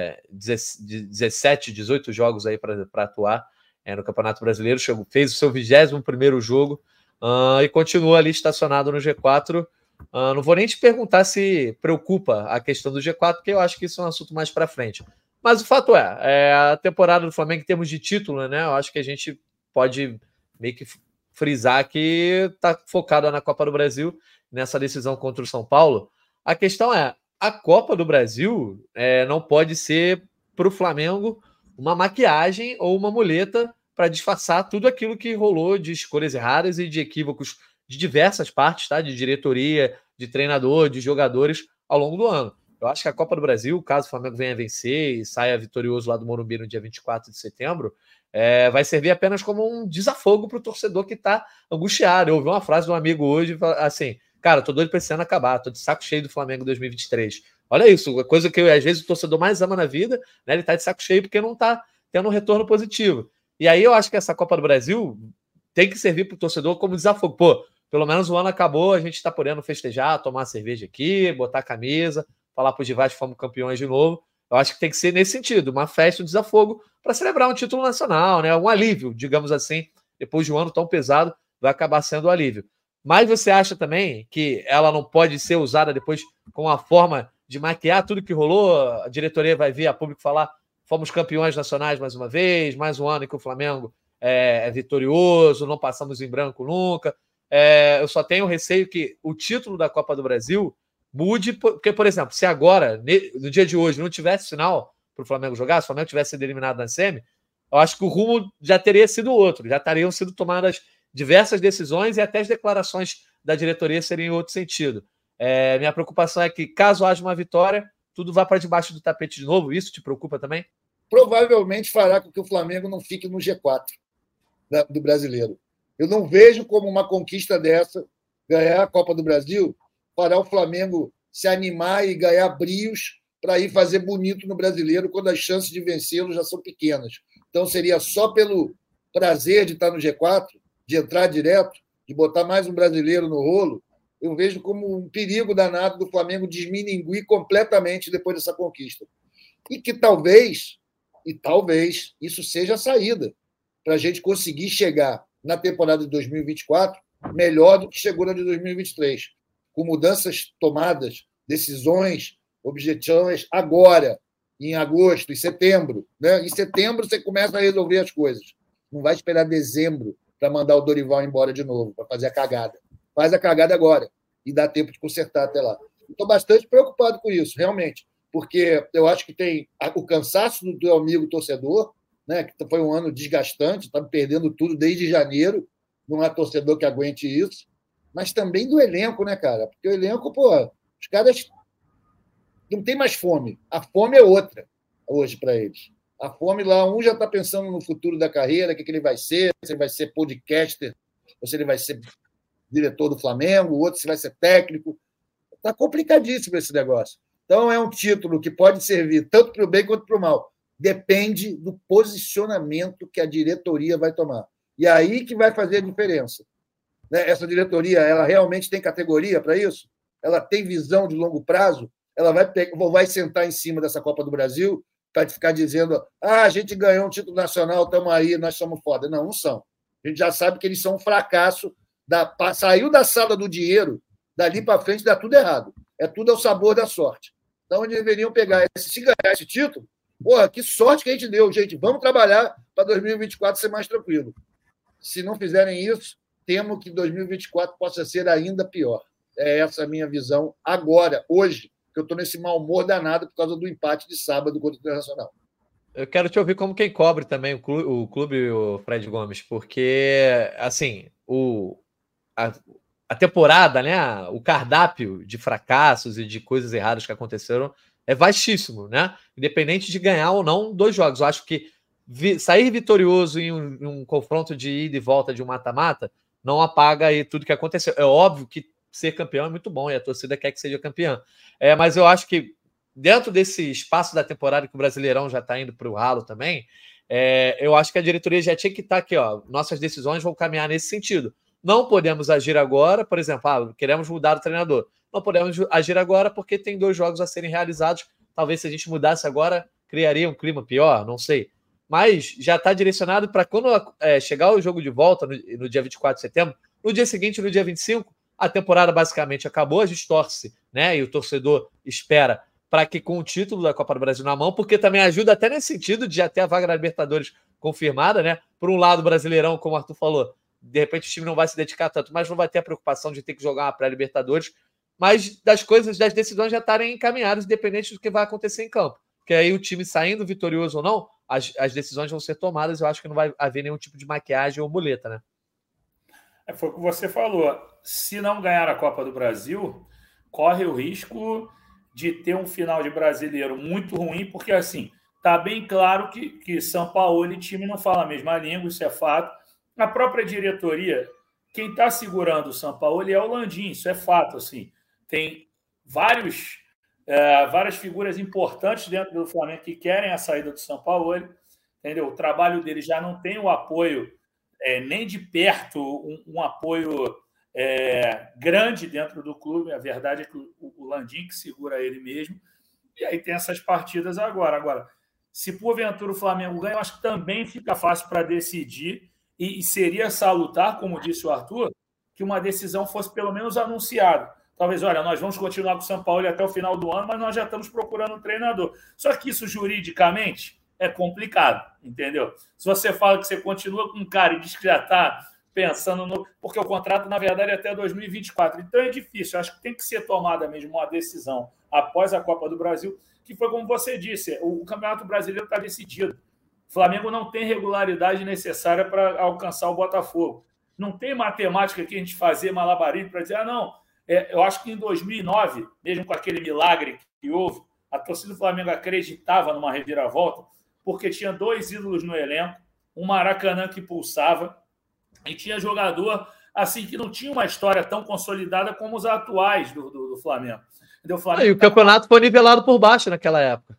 17, 18 jogos aí para atuar no Campeonato Brasileiro. Fez o seu 21º jogo e continua ali estacionado no G4. Não vou nem te perguntar se preocupa a questão do G4, porque eu acho que isso é um assunto mais para frente. Mas o fato a temporada do Flamengo em termos de título, né? Eu acho que a gente pode meio que frisar que está focada na Copa do Brasil, nessa decisão contra o São Paulo. A questão a Copa do Brasil não pode ser para o Flamengo uma maquiagem ou uma muleta para disfarçar tudo aquilo que rolou de escolhas erradas e de equívocos de diversas partes, tá? De diretoria, de treinador, de jogadores ao longo do ano. Eu acho que a Copa do Brasil, caso o Flamengo venha vencer e saia vitorioso lá do Morumbi no dia 24 de setembro, vai servir apenas como um desafogo para o torcedor que está angustiado. Eu ouvi uma frase de um amigo hoje, assim: cara, tô doido para esse ano acabar, tô de saco cheio do Flamengo 2023. Olha isso, coisa que às vezes o torcedor mais ama na vida, né? Ele tá de saco cheio porque não tá tendo um retorno positivo. E aí eu acho que essa Copa do Brasil tem que servir para o torcedor como desafogo. Pô, pelo menos o ano acabou, a gente está podendo festejar, tomar cerveja aqui, botar a camisa, falar para os rivais que fomos campeões de novo. Eu acho que tem que ser nesse sentido, uma festa, um desafogo para celebrar um título nacional, né? Um alívio, digamos assim, depois de um ano tão pesado, vai acabar sendo um alívio. Mas você acha também que ela não pode ser usada depois com a forma de maquiar tudo que rolou? A diretoria vai vir a público falar: fomos campeões nacionais mais uma vez, mais um ano em que o Flamengo é vitorioso, não passamos em branco nunca. Eu só tenho receio que o título da Copa do Brasil mude, porque, por exemplo, se agora, no dia de hoje, não tivesse final para o Flamengo jogar, se o Flamengo tivesse sido eliminado na semi, eu acho que o rumo já teria sido outro, já teriam sido tomadas diversas decisões e até as declarações da diretoria seriam em outro sentido. Minha preocupação é que, caso haja uma vitória, tudo vá para debaixo do tapete de novo. Isso te preocupa também? Provavelmente fará com que o Flamengo não fique no G4 do Brasileiro. Eu não vejo como uma conquista dessa, ganhar a Copa do Brasil, fará o Flamengo se animar e ganhar brios para ir fazer bonito no Brasileiro, quando as chances de vencê-lo já são pequenas. Então seria só pelo prazer de estar no G4, de entrar direto, de botar mais um brasileiro no rolo. Eu vejo como um perigo danado do Flamengo desmininguir completamente depois dessa conquista. E que talvez isso seja a saída para a gente conseguir chegar na temporada de 2024 melhor do que chegou na de 2023, com mudanças tomadas, decisões, objetivos agora, em agosto, em setembro. Né? Em setembro você começa a resolver as coisas. Não vai esperar dezembro para mandar o Dorival embora de novo, para fazer a cagada. Faz a cagada agora e dá tempo de consertar até lá. Estou bastante preocupado com isso, realmente, porque eu acho que tem o cansaço do teu amigo torcedor, né, que foi um ano desgastante, está perdendo tudo desde janeiro, não há torcedor que aguente isso, mas também do elenco, né, cara? Porque o elenco, os caras não tem mais fome. A fome é outra hoje para eles. A fome lá, um já está pensando no futuro da carreira, o que ele vai ser, se ele vai ser podcaster, ou se ele vai ser diretor do Flamengo, o outro se vai ser técnico. Está complicadíssimo esse negócio. Então, é um título que pode servir tanto para o bem quanto para o mal. Depende do posicionamento que a diretoria vai tomar. E aí que vai fazer a diferença. Essa diretoria, ela realmente tem categoria para isso? Ela tem visão de longo prazo? Ela vai sentar em cima dessa Copa do Brasil para ficar dizendo a gente ganhou um título nacional, estamos aí, nós somos foda. Não são. A gente já sabe que eles são um fracasso. Saiu da sala do dinheiro, dali para frente dá tudo errado. É tudo ao sabor da sorte. Então, eles deveriam pegar se ganhar esse título, que sorte que a gente deu, gente. Vamos trabalhar para 2024 ser mais tranquilo. Se não fizerem isso, temo que 2024 possa ser ainda pior. É essa a minha visão agora, hoje, que eu estou nesse mau humor danado por causa do empate de sábado contra o Internacional. Eu quero te ouvir como quem cobre também o clube, o Fred Gomes, porque, assim, a temporada, né, o cardápio de fracassos e de coisas erradas que aconteceram é vastíssimo, né? Independente de ganhar ou não 2 jogos. Eu acho que sair vitorioso em um confronto de ida e volta de um mata-mata não apaga aí tudo que aconteceu. É óbvio que ser campeão é muito bom e a torcida quer que seja campeã. Mas eu acho que dentro desse espaço da temporada que o Brasileirão já está indo para o ralo também, eu acho que a diretoria já tinha que estar aqui, nossas decisões vão caminhar nesse sentido. Não podemos agir agora, por exemplo, queremos mudar o treinador. Não podemos agir agora porque tem 2 jogos a serem realizados. Talvez se a gente mudasse agora, criaria um clima pior, não sei. Mas já está direcionado para quando chegar o jogo de volta no dia 24 de setembro, no dia seguinte, no dia 25, a temporada basicamente acabou, a gente torce, né? E o torcedor espera para que com o título da Copa do Brasil na mão, porque também ajuda até nesse sentido de já ter a vaga da Libertadores confirmada, né? Por um lado, o Brasileirão, como o Arthur falou, de repente o time não vai se dedicar tanto, mas não vai ter a preocupação de ter que jogar uma pré-Libertadores, mas das decisões já estarem encaminhadas, independente do que vai acontecer em campo. Porque aí o time saindo vitorioso ou não, as decisões vão ser tomadas, eu acho que não vai haver nenhum tipo de maquiagem ou muleta, né? Foi o que você falou. Se não ganhar a Copa do Brasil, corre o risco de ter um final de Brasileiro muito ruim, porque assim, tá bem claro que São Paulo e time não falam a mesma língua, isso é fato. A própria diretoria, quem está segurando o São Paulo é o Landim, isso é fato. Assim. Tem várias figuras importantes dentro do Flamengo que querem a saída do São Paulo, entendeu? O trabalho dele já não tem o apoio, nem de perto, um apoio grande dentro do clube. A verdade é que o Landim que segura ele mesmo. E aí tem essas partidas agora. Agora, se porventura o Flamengo ganha, eu acho que também fica fácil para decidir. E seria salutar, como disse o Arthur, que uma decisão fosse pelo menos anunciada. Talvez, olha, nós vamos continuar com o São Paulo até o final do ano, mas nós já estamos procurando um treinador. Só que isso juridicamente é complicado, entendeu? Se você fala que você continua com um cara e diz que já está pensando no... Porque o contrato, na verdade, é até 2024. Então é difícil. Eu acho que tem que ser tomada mesmo uma decisão após a Copa do Brasil, que foi como você disse, o Campeonato Brasileiro está decidido. O Flamengo não tem regularidade necessária para alcançar o Botafogo. Não tem matemática que a gente fazer malabarismo para dizer, eu acho que em 2009, mesmo com aquele milagre que houve, a torcida do Flamengo acreditava numa reviravolta, porque tinha 2 ídolos no elenco, um Maracanã que pulsava, e tinha jogador assim que não tinha uma história tão consolidada como os atuais do Flamengo. E o campeonato foi nivelado por baixo naquela época.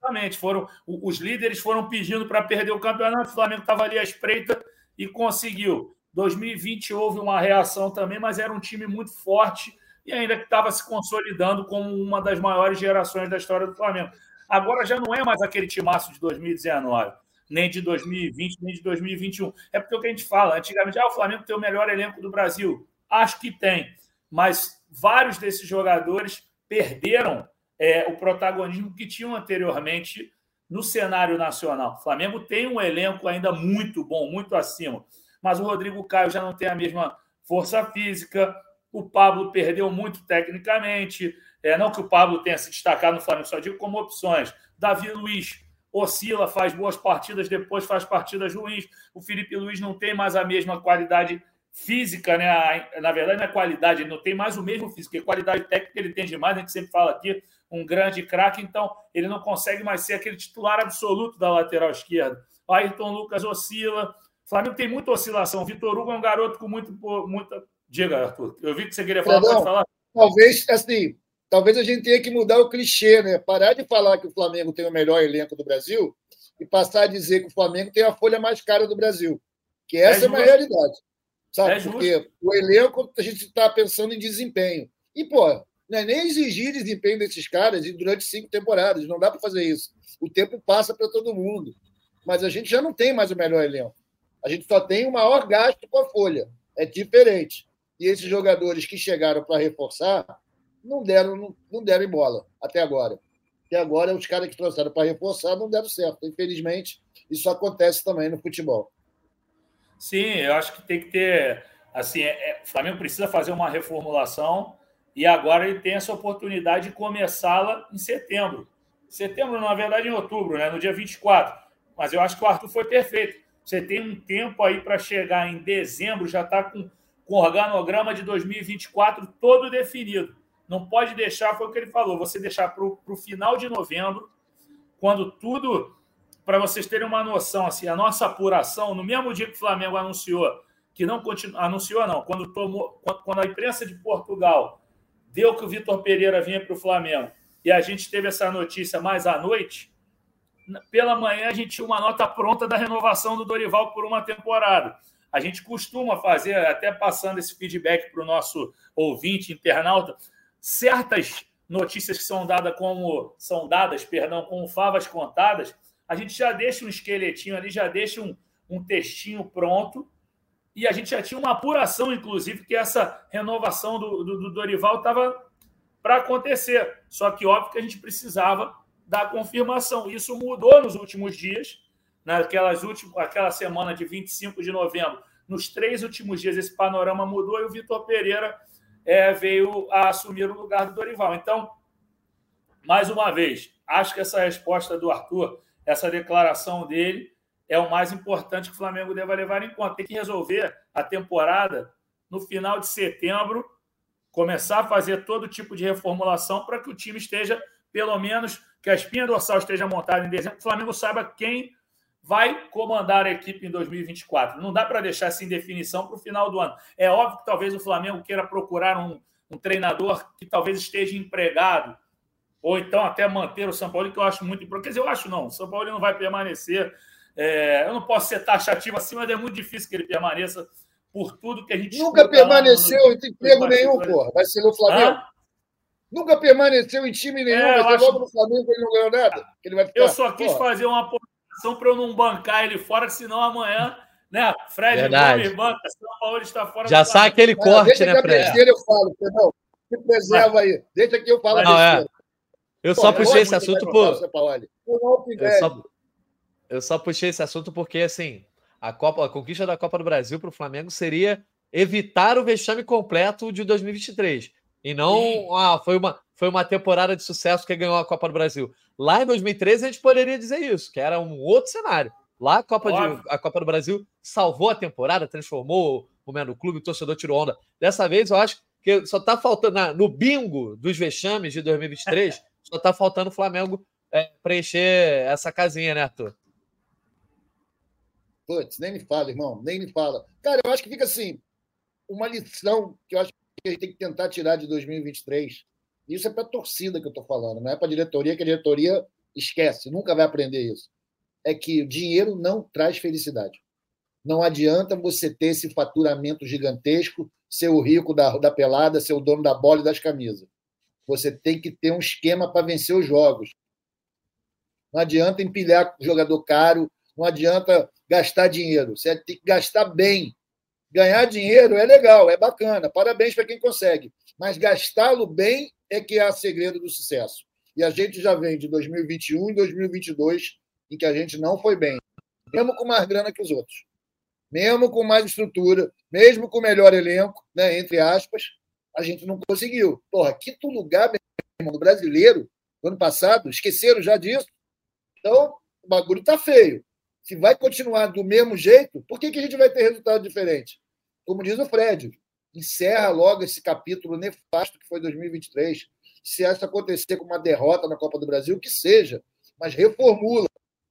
Exatamente. Os líderes foram pedindo para perder o campeonato, o Flamengo estava ali à espreita e conseguiu. 2020 houve uma reação também, mas era um time muito forte e ainda que estava se consolidando como uma das maiores gerações da história do Flamengo. Agora já não é mais aquele timaço de 2019, nem de 2020, nem de 2021. É porque o que a gente fala, antigamente, o Flamengo tem o melhor elenco do Brasil. Acho que tem, mas vários desses jogadores perderam o protagonismo que tinham anteriormente no cenário nacional. O Flamengo tem um elenco ainda muito bom, muito acima, mas o Rodrigo Caio já não tem a mesma força física, o Pablo perdeu muito tecnicamente, não que o Pablo tenha se destacado no Flamengo, só digo como opções. Davi Luiz oscila, faz boas partidas, depois faz partidas ruins. O Felipe Luiz não tem mais a mesma qualidade física, né? Na verdade, não é qualidade, ele não tem mais o mesmo físico, porque qualidade técnica ele tem demais, a gente sempre fala aqui, um grande craque, então ele não consegue mais ser aquele titular absoluto da lateral esquerda. O Ayrton Lucas oscila, o Flamengo tem muita oscilação, o Vitor Hugo é um garoto com muita... Diga, Arthur, eu vi que você queria falar, pode falar? Talvez a gente tenha que mudar o clichê, né? Parar de falar que o Flamengo tem o melhor elenco do Brasil e passar a dizer que o Flamengo tem a folha mais cara do Brasil, que essa é uma realidade. Sabe? Porque o elenco, a gente está pensando em desempenho. E, pô, não é nem exigir desempenho desses caras durante 5 temporadas. Não dá para fazer isso. O tempo passa para todo mundo. Mas a gente já não tem mais o melhor elenco. A gente só tem o maior gasto com a folha. É diferente. E esses jogadores que chegaram para reforçar não deram bola até agora. Até agora, os caras que trouxeram para reforçar não deram certo. Infelizmente, isso acontece também no futebol. Sim, eu acho que tem que ter... Assim, o Flamengo precisa fazer uma reformulação e agora ele tem essa oportunidade de começá-la em setembro. Setembro, na verdade, em outubro, né? No dia 24. Mas eu acho que o Arthur foi perfeito. Você tem um tempo aí para chegar em dezembro, já está com o organograma de 2024 todo definido. Não pode deixar, foi o que ele falou, você deixar para o final de novembro, quando tudo... Para vocês terem uma noção, assim, a nossa apuração, no mesmo dia que o Flamengo anunciou que não continua, anunciou não, quando a imprensa de Portugal deu que o Vitor Pereira vinha para o Flamengo e a gente teve essa notícia mais à noite, pela manhã a gente tinha uma nota pronta da renovação do Dorival por uma temporada. A gente costuma fazer, até passando esse feedback para o nosso ouvinte, internauta, certas notícias que são dadas como favas contadas, a gente já deixa um esqueletinho ali, já deixa um textinho pronto, e a gente já tinha uma apuração, inclusive, que essa renovação do Dorival estava para acontecer. Só que, óbvio, que a gente precisava da confirmação. Isso mudou nos últimos dias, aquela semana de 25 de novembro. Nos 3 últimos dias, esse panorama mudou e o Vitor Pereira veio a assumir o lugar do Dorival. Então, mais uma vez, acho que essa resposta do Arthur, essa declaração dele, é o mais importante que o Flamengo deve levar em conta. Tem que resolver a temporada no final de setembro, começar a fazer todo tipo de reformulação para que o time esteja, pelo menos, que a espinha dorsal esteja montada em dezembro, que o Flamengo saiba quem vai comandar a equipe em 2024. Não dá para deixar essa indefinição para o final do ano. É óbvio que talvez o Flamengo queira procurar um treinador que talvez esteja empregado, ou então até manter o Sampaoli, que eu acho muito importante. Quer dizer, eu acho não, o Sampaoli não vai permanecer. Eu não posso ser taxativo assim, mas é muito difícil que ele permaneça por tudo que a gente... Nunca permaneceu em emprego nenhum, porra. Vai ser no Flamengo. Nunca permaneceu em time nenhum, vai ser logo no Flamengo, ele não ganhou nada. Ele vai ficar, eu só quis fazer uma apostação para eu não bancar ele fora, senão amanhã, né? Fred não me banca, Sampaoli está fora. Já sai aquele corte, né, Fred? Deixa que eu falo, Fredão. Se preserva aí. Deixa que eu falo a besteira. Eu só puxei esse assunto Eu só puxei esse assunto porque, assim, a conquista da Copa do Brasil para o Flamengo seria evitar o vexame completo de 2023. E não, foi uma temporada de sucesso que ganhou a Copa do Brasil. Lá em 2013 a gente poderia dizer isso, que era um outro cenário. Lá a Copa do Brasil salvou a temporada, transformou o no clube, o torcedor tirou onda. Dessa vez eu acho que só está faltando, no bingo dos vexames de 2023, só está faltando o Flamengo preencher essa casinha, né, Arthur? Putz, nem me fala, irmão, nem me fala. Cara, eu acho que fica assim, uma lição que eu acho que a gente tem que tentar tirar de 2023. Isso é para a torcida que eu estou falando, não é para a diretoria, que a diretoria esquece, nunca vai aprender isso. É que o dinheiro não traz felicidade. Não adianta você ter esse faturamento gigantesco, ser o rico da pelada, ser o dono da bola e das camisas. Você tem que ter um esquema para vencer os jogos. Não adianta empilhar jogador caro, não adianta gastar dinheiro. Você tem que gastar bem. Ganhar dinheiro é legal, é bacana, parabéns para quem consegue. Mas gastá-lo bem é que é o segredo do sucesso. E a gente já vem de 2021 e 2022 em que a gente não foi bem, mesmo com mais grana que os outros, mesmo com mais estrutura, mesmo com melhor elenco, né, entre aspas, a gente não conseguiu. Porra, quinto lugar, meu irmão, no brasileiro, no ano passado, esqueceram já disso? Então, o bagulho está feio. Se vai continuar do mesmo jeito, por que a gente vai ter resultado diferente? Como diz o Fred, encerra logo esse capítulo nefasto que foi 2023. Se isso acontecer com uma derrota na Copa do Brasil, que seja, mas reformula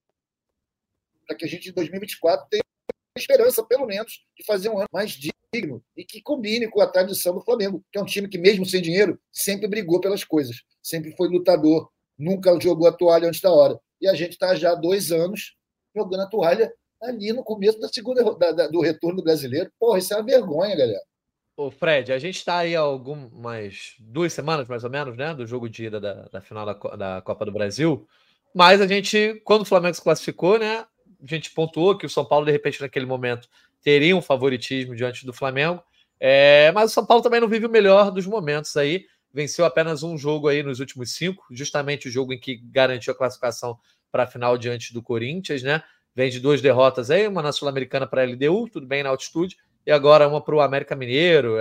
para que a gente, em 2024, tenha esperança, pelo menos, de fazer um ano mais digno e que combine com a tradição do Flamengo, que é um time que, mesmo sem dinheiro, sempre brigou pelas coisas, sempre foi lutador, nunca jogou a toalha antes da hora. E a gente está já há 2 anos jogando a toalha ali no começo do retorno do brasileiro. Porra, isso é uma vergonha, galera. Ô, Fred, a gente está aí há algumas 2 semanas, mais ou menos, né? Do jogo de ida da final da Copa do Brasil. Mas a gente, quando o Flamengo se classificou, né? A gente pontuou que o São Paulo, de repente, naquele momento, teria um favoritismo diante do Flamengo. Mas o São Paulo também não vive o melhor dos momentos aí. Venceu apenas um jogo aí nos últimos 5, justamente o jogo em que garantiu a classificação para a final diante do Corinthians, né? Vem de 2 derrotas aí, uma na Sul-Americana para a LDU, tudo bem na altitude, e agora uma para o América Mineiro,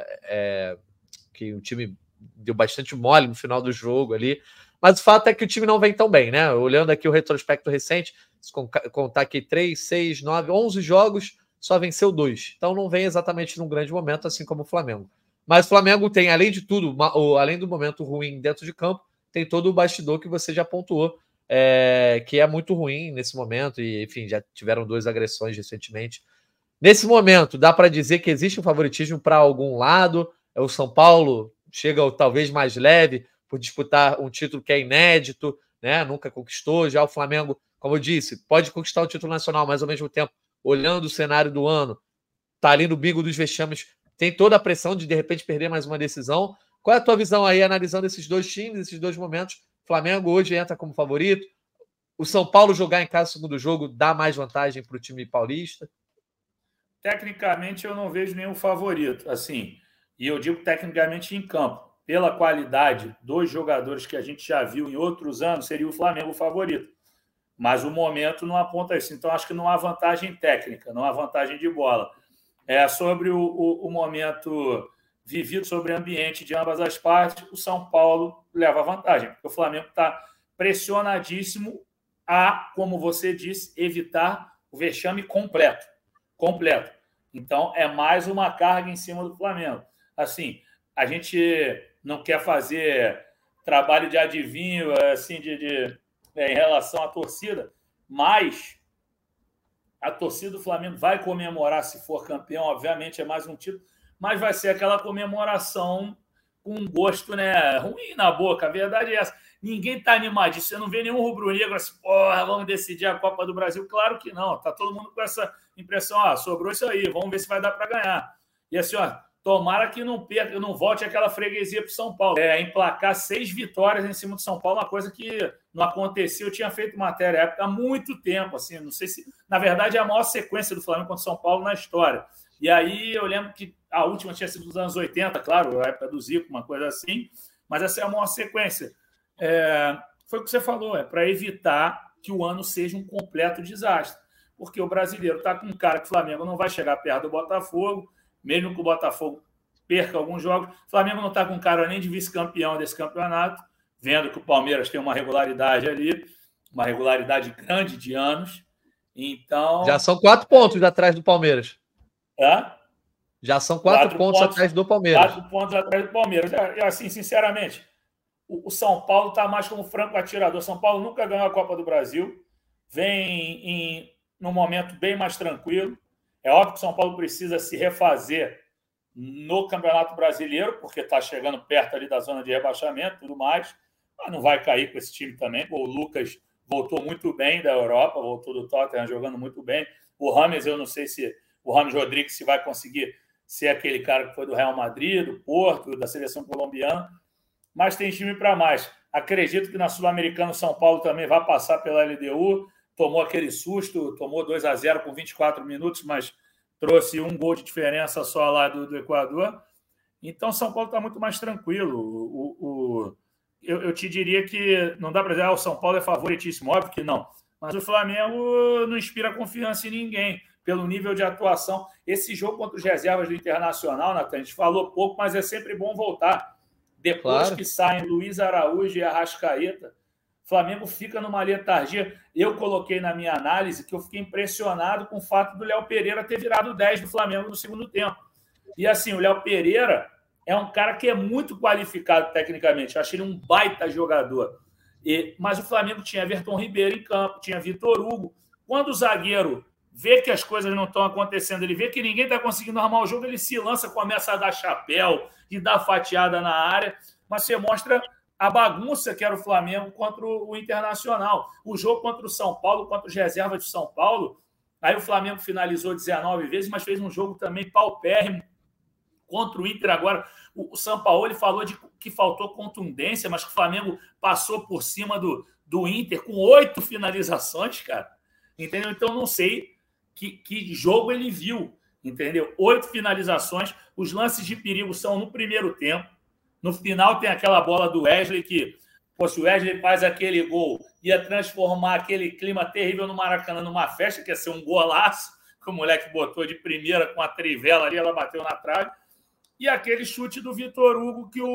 que o time deu bastante mole no final do jogo ali. Mas o fato é que o time não vem tão bem, né? Olhando aqui o retrospecto recente, se contar aqui 3, 6, 9, 11 jogos, só venceu 2. Então não vem exatamente num grande momento, assim como o Flamengo. Mas o Flamengo tem, além de tudo, além do momento ruim dentro de campo, tem todo o bastidor que você já pontuou, que é muito ruim nesse momento, e enfim, já tiveram 2 agressões recentemente. Nesse momento, dá para dizer que existe um favoritismo para algum lado? O São Paulo chega talvez mais leve por disputar um título que é inédito, né? Nunca conquistou. Já o Flamengo, como eu disse, pode conquistar o título nacional, mas ao mesmo tempo, olhando o cenário do ano, está ali no bingo dos vexames, tem toda a pressão de repente perder mais uma decisão. Qual é a tua visão aí, analisando esses 2 times, esses 2 momentos? O Flamengo hoje entra como favorito. O São Paulo jogar em casa no segundo jogo dá mais vantagem para o time paulista? Tecnicamente, eu não vejo nenhum favorito. Assim, e eu digo tecnicamente em campo. Pela qualidade dos jogadores que a gente já viu em outros anos, seria o Flamengo o favorito. Mas o momento não aponta isso. Então, acho que não há vantagem técnica, não há vantagem de bola. Sobre o momento vivido, sobre o ambiente de ambas as partes, o São Paulo leva vantagem, porque o Flamengo está pressionadíssimo a, como você disse, evitar o vexame completo. Então, é mais uma carga em cima do Flamengo. Assim, a gente não quer fazer trabalho de adivinho assim, em relação à torcida, mas a torcida do Flamengo vai comemorar se for campeão, obviamente é mais um título, mas vai ser aquela comemoração com um gosto, né, ruim na boca. A verdade é essa. Ninguém está animadíssimo. Você não vê nenhum rubro-negro assim, porra, vamos decidir a Copa do Brasil. Claro que não. Está todo mundo com essa impressão, sobrou isso aí, vamos ver se vai dar para ganhar. E assim, tomara que não perca, não volte aquela freguesia para o São Paulo. Emplacar 6 vitórias em cima do São Paulo, uma coisa que não aconteceu. Eu tinha feito matéria há muito tempo, assim, não sei se... Na verdade, é a maior sequência do Flamengo contra o São Paulo na história. E aí eu lembro que a última tinha sido dos anos 80, claro, a época do Zico, uma coisa assim, mas essa é a maior sequência. Foi o que você falou, para evitar que o ano seja um completo desastre. Porque o brasileiro está com um cara que o Flamengo não vai chegar perto do Botafogo, mesmo que o Botafogo perca alguns jogos. O Flamengo não está com um cara nem de vice-campeão desse campeonato, vendo que o Palmeiras tem uma regularidade ali, uma regularidade grande de anos. Então... Já são 4 pontos atrás do Palmeiras. Já são 4 pontos atrás do Palmeiras. 4 pontos atrás do Palmeiras. Assim, sinceramente, o São Paulo está mais como franco atirador. São Paulo nunca ganhou a Copa do Brasil. Vem num momento bem mais tranquilo. É óbvio que o São Paulo precisa se refazer no Campeonato Brasileiro, porque está chegando perto ali da zona de rebaixamento e tudo mais. mas não vai cair com esse time também. O Lucas voltou muito bem da Europa, voltou do Tottenham jogando muito bem. O Rames, eu não sei se o Rames Rodrigues se vai conseguir ser aquele cara que foi do Real Madrid, do Porto, da seleção colombiana, mas tem time para mais. Acredito que na Sul-Americana o São Paulo também vai passar pela LDU, tomou aquele susto, tomou 2-0 com 24 minutos, mas trouxe um gol de diferença só lá do Equador. Então, São Paulo está muito mais tranquilo. Eu te diria que não dá para dizer que o São Paulo é favoritíssimo, óbvio que não. Mas o Flamengo não inspira confiança em ninguém, pelo nível de atuação. Esse jogo contra os reservas do Internacional, Natan, a gente falou pouco, mas é sempre bom voltar. Depois que saem Luiz Araújo e Arrascaeta, o Flamengo fica numa letargia. Eu coloquei na minha análise que eu fiquei impressionado com o fato do Léo Pereira ter virado 10 do Flamengo no segundo tempo. E assim, o Léo Pereira é um cara que é muito qualificado tecnicamente. Eu achei ele um baita jogador. Mas o Flamengo tinha Everton Ribeiro em campo, tinha Vitor Hugo. Quando o zagueiro vê que as coisas não estão acontecendo, ele vê que ninguém está conseguindo armar o jogo, ele se lança, começa a dar chapéu e dar fatiada na área. Mas você mostra a bagunça que era o Flamengo contra o Internacional. O jogo contra o São Paulo, contra os reservas de São Paulo, aí o Flamengo finalizou 19 vezes, mas fez um jogo também paupérrimo contra o Inter. Agora, o Sampaoli falou de que faltou contundência, mas que o Flamengo passou por cima do Inter com 8 finalizações, cara. Entendeu? Então, não sei que jogo ele viu, entendeu? 8 finalizações, os lances de perigo são no primeiro tempo. No final tem aquela bola do Wesley que, se o Wesley faz aquele gol, ia transformar aquele clima terrível no Maracanã numa festa, que ia ser um golaço, que o moleque botou de primeira com a trivela ali, ela bateu na trave. E aquele chute do Vitor Hugo que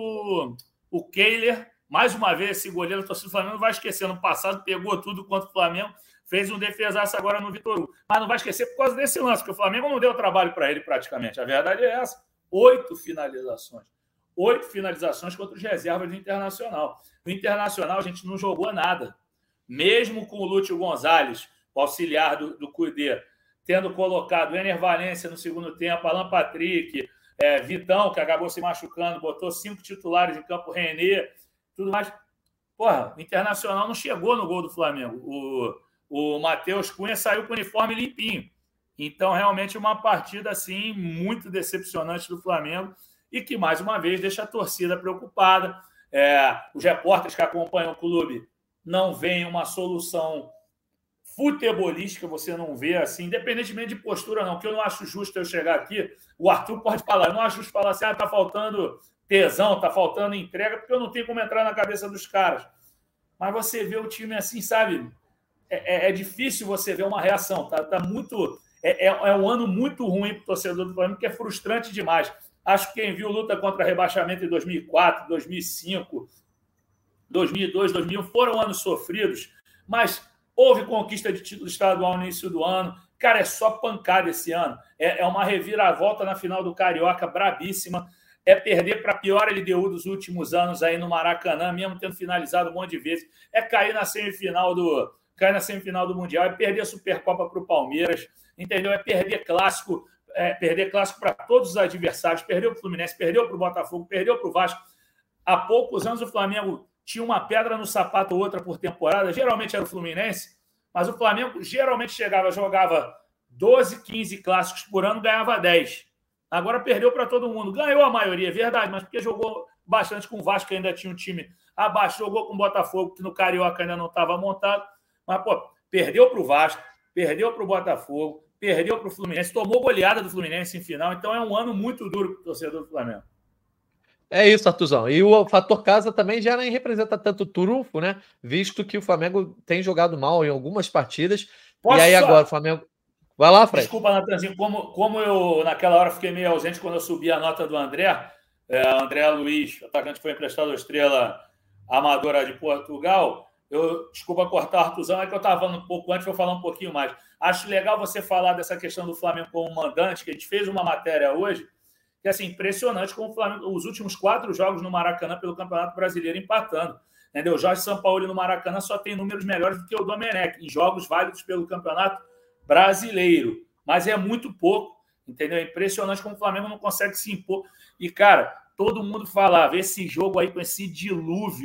o Kehler, mais uma vez, esse goleiro do torcedor do Flamengo, não vai esquecer. No passado, pegou tudo contra o Flamengo, fez um defesaço agora no Vitor Hugo. Mas não vai esquecer por causa desse lance, porque o Flamengo não deu trabalho para ele praticamente. A verdade é essa. 8 finalizações. 8 finalizações contra os reservas do Internacional. No Internacional, a gente não jogou nada. Mesmo com o Lúcio Gonzalez, o auxiliar do Cudê, tendo colocado o Ener Valencia no segundo tempo, Alan Patrick, Vitão, que acabou se machucando, botou 5 titulares em campo, René, tudo mais. Porra, o Internacional não chegou no gol do Flamengo. O Matheus Cunha saiu com o uniforme limpinho. Então, realmente, uma partida assim muito decepcionante do Flamengo e que, mais uma vez, deixa a torcida preocupada. Os repórteres que acompanham o clube não veem uma solução futebolística, você não vê assim, independentemente de postura, não, que eu não acho justo eu chegar aqui. O Arthur pode falar, eu não acho justo falar assim, tá faltando tesão, tá faltando entrega, porque eu não tenho como entrar na cabeça dos caras. Mas você vê o time assim, sabe? É difícil você ver uma reação, tá muito. É um ano muito ruim para o torcedor do Flamengo, que é frustrante demais. Acho que quem viu luta contra rebaixamento em 2004, 2005, 2002, 2001 foram anos sofridos, mas houve conquista de título estadual no início do ano. Cara, é só pancada esse ano. É uma reviravolta na final do Carioca brabíssima. É perder para a pior LDU dos últimos anos aí no Maracanã, mesmo tendo finalizado um monte de vezes. É cair na semifinal do Mundial. É perder a Supercopa para o Palmeiras. Entendeu? É perder clássico para todos os adversários. Perdeu para o Fluminense, perdeu para o Botafogo, perdeu para o Vasco. Há poucos anos o Flamengo tinha uma pedra no sapato ou outra por temporada, geralmente era o Fluminense, mas o Flamengo geralmente jogava 12, 15 clássicos por ano, ganhava 10. Agora perdeu para todo mundo. Ganhou a maioria, é verdade, mas porque jogou bastante com o Vasco, que ainda tinha um time abaixo, jogou com o Botafogo, que no Carioca ainda não estava montado, mas, perdeu para o Vasco, perdeu para o Botafogo, perdeu para o Fluminense, tomou goleada do Fluminense em final, então é um ano muito duro para o torcedor do Flamengo. É isso, Artuzão. E o fator casa também já nem representa tanto trunfo, né? Visto que o Flamengo tem jogado mal em algumas partidas. Agora o Flamengo... Vai lá, Fred. Desculpa, Natanzinho, como eu naquela hora fiquei meio ausente quando eu subi a nota do André. André Luiz, atacante, foi emprestado à Estrela Amadora de Portugal. Desculpa cortar o Artuzão, é que eu estava falando um pouco antes, vou falar um pouquinho mais. Acho legal você falar dessa questão do Flamengo como mandante, que a gente fez uma matéria hoje, que é assim, impressionante como o Flamengo, os últimos 4 jogos no Maracanã pelo Campeonato Brasileiro empatando. Entendeu? O Jorge Sampaoli no Maracanã só tem números melhores do que o Domenech em jogos válidos pelo Campeonato Brasileiro. Mas é muito pouco, entendeu? É impressionante como o Flamengo não consegue se impor. E, cara, todo mundo falava, esse jogo aí com esse dilúvio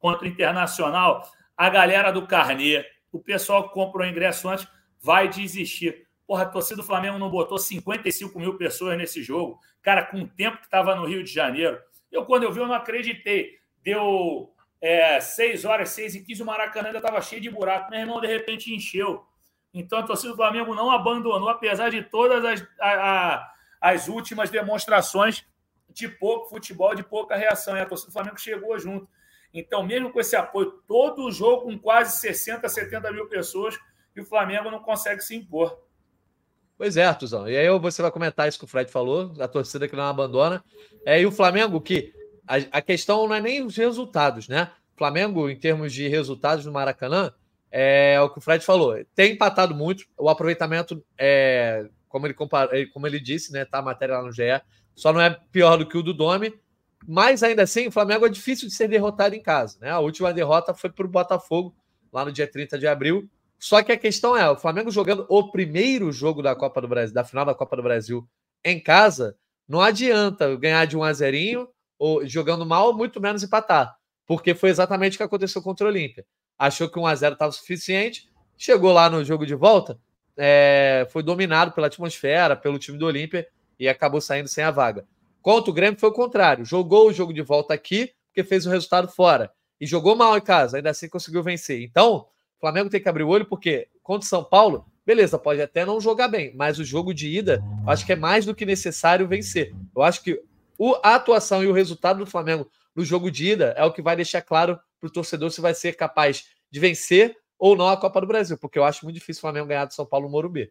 contra o Internacional, a galera do carnê, o pessoal que comprou o ingresso antes, vai desistir. Porra, a torcida do Flamengo não botou 55 mil pessoas nesse jogo. Cara, com o tempo que estava no Rio de Janeiro. Quando eu vi, eu não acreditei. Deu 6 horas, 6h15, o Maracanã ainda estava cheio de buraco. Meu irmão, de repente, encheu. Então, a torcida do Flamengo não abandonou, apesar de todas as últimas demonstrações de pouco futebol, de pouca reação. E a torcida do Flamengo chegou junto. Então, mesmo com esse apoio, todo o jogo com quase 60, 70 mil pessoas, e o Flamengo não consegue se impor. Pois é, Artuzão. E aí você vai comentar isso que o Fred falou, a torcida que não abandona. E o Flamengo, que a questão não é nem os resultados, né? O Flamengo, em termos de resultados no Maracanã, é o que o Fred falou. Tem empatado muito, o aproveitamento, como ele disse, né? Tá a matéria lá no GE, só não é pior do que o do Domi, mas ainda assim, o Flamengo é difícil de ser derrotado em casa, né? A última derrota foi para o Botafogo, lá no dia 30 de abril. Só que a questão é, o Flamengo jogando o primeiro jogo da Copa do Brasil, da final da Copa do Brasil em casa, não adianta ganhar de 1-0 ou jogando mal, muito menos empatar, porque foi exatamente o que aconteceu contra o Olímpia. Achou que 1-0 estava suficiente, chegou lá no jogo de volta, foi dominado pela atmosfera, pelo time do Olímpia e acabou saindo sem a vaga. Contra o Grêmio foi o contrário, jogou o jogo de volta aqui, porque fez o resultado fora, e jogou mal em casa, ainda assim conseguiu vencer. Então, o Flamengo tem que abrir o olho, porque contra o São Paulo, beleza, pode até não jogar bem, mas o jogo de ida, eu acho que é mais do que necessário vencer. Eu acho que a atuação e o resultado do Flamengo no jogo de ida é o que vai deixar claro para o torcedor se vai ser capaz de vencer ou não a Copa do Brasil, porque eu acho muito difícil o Flamengo ganhar do São Paulo no Morumbi.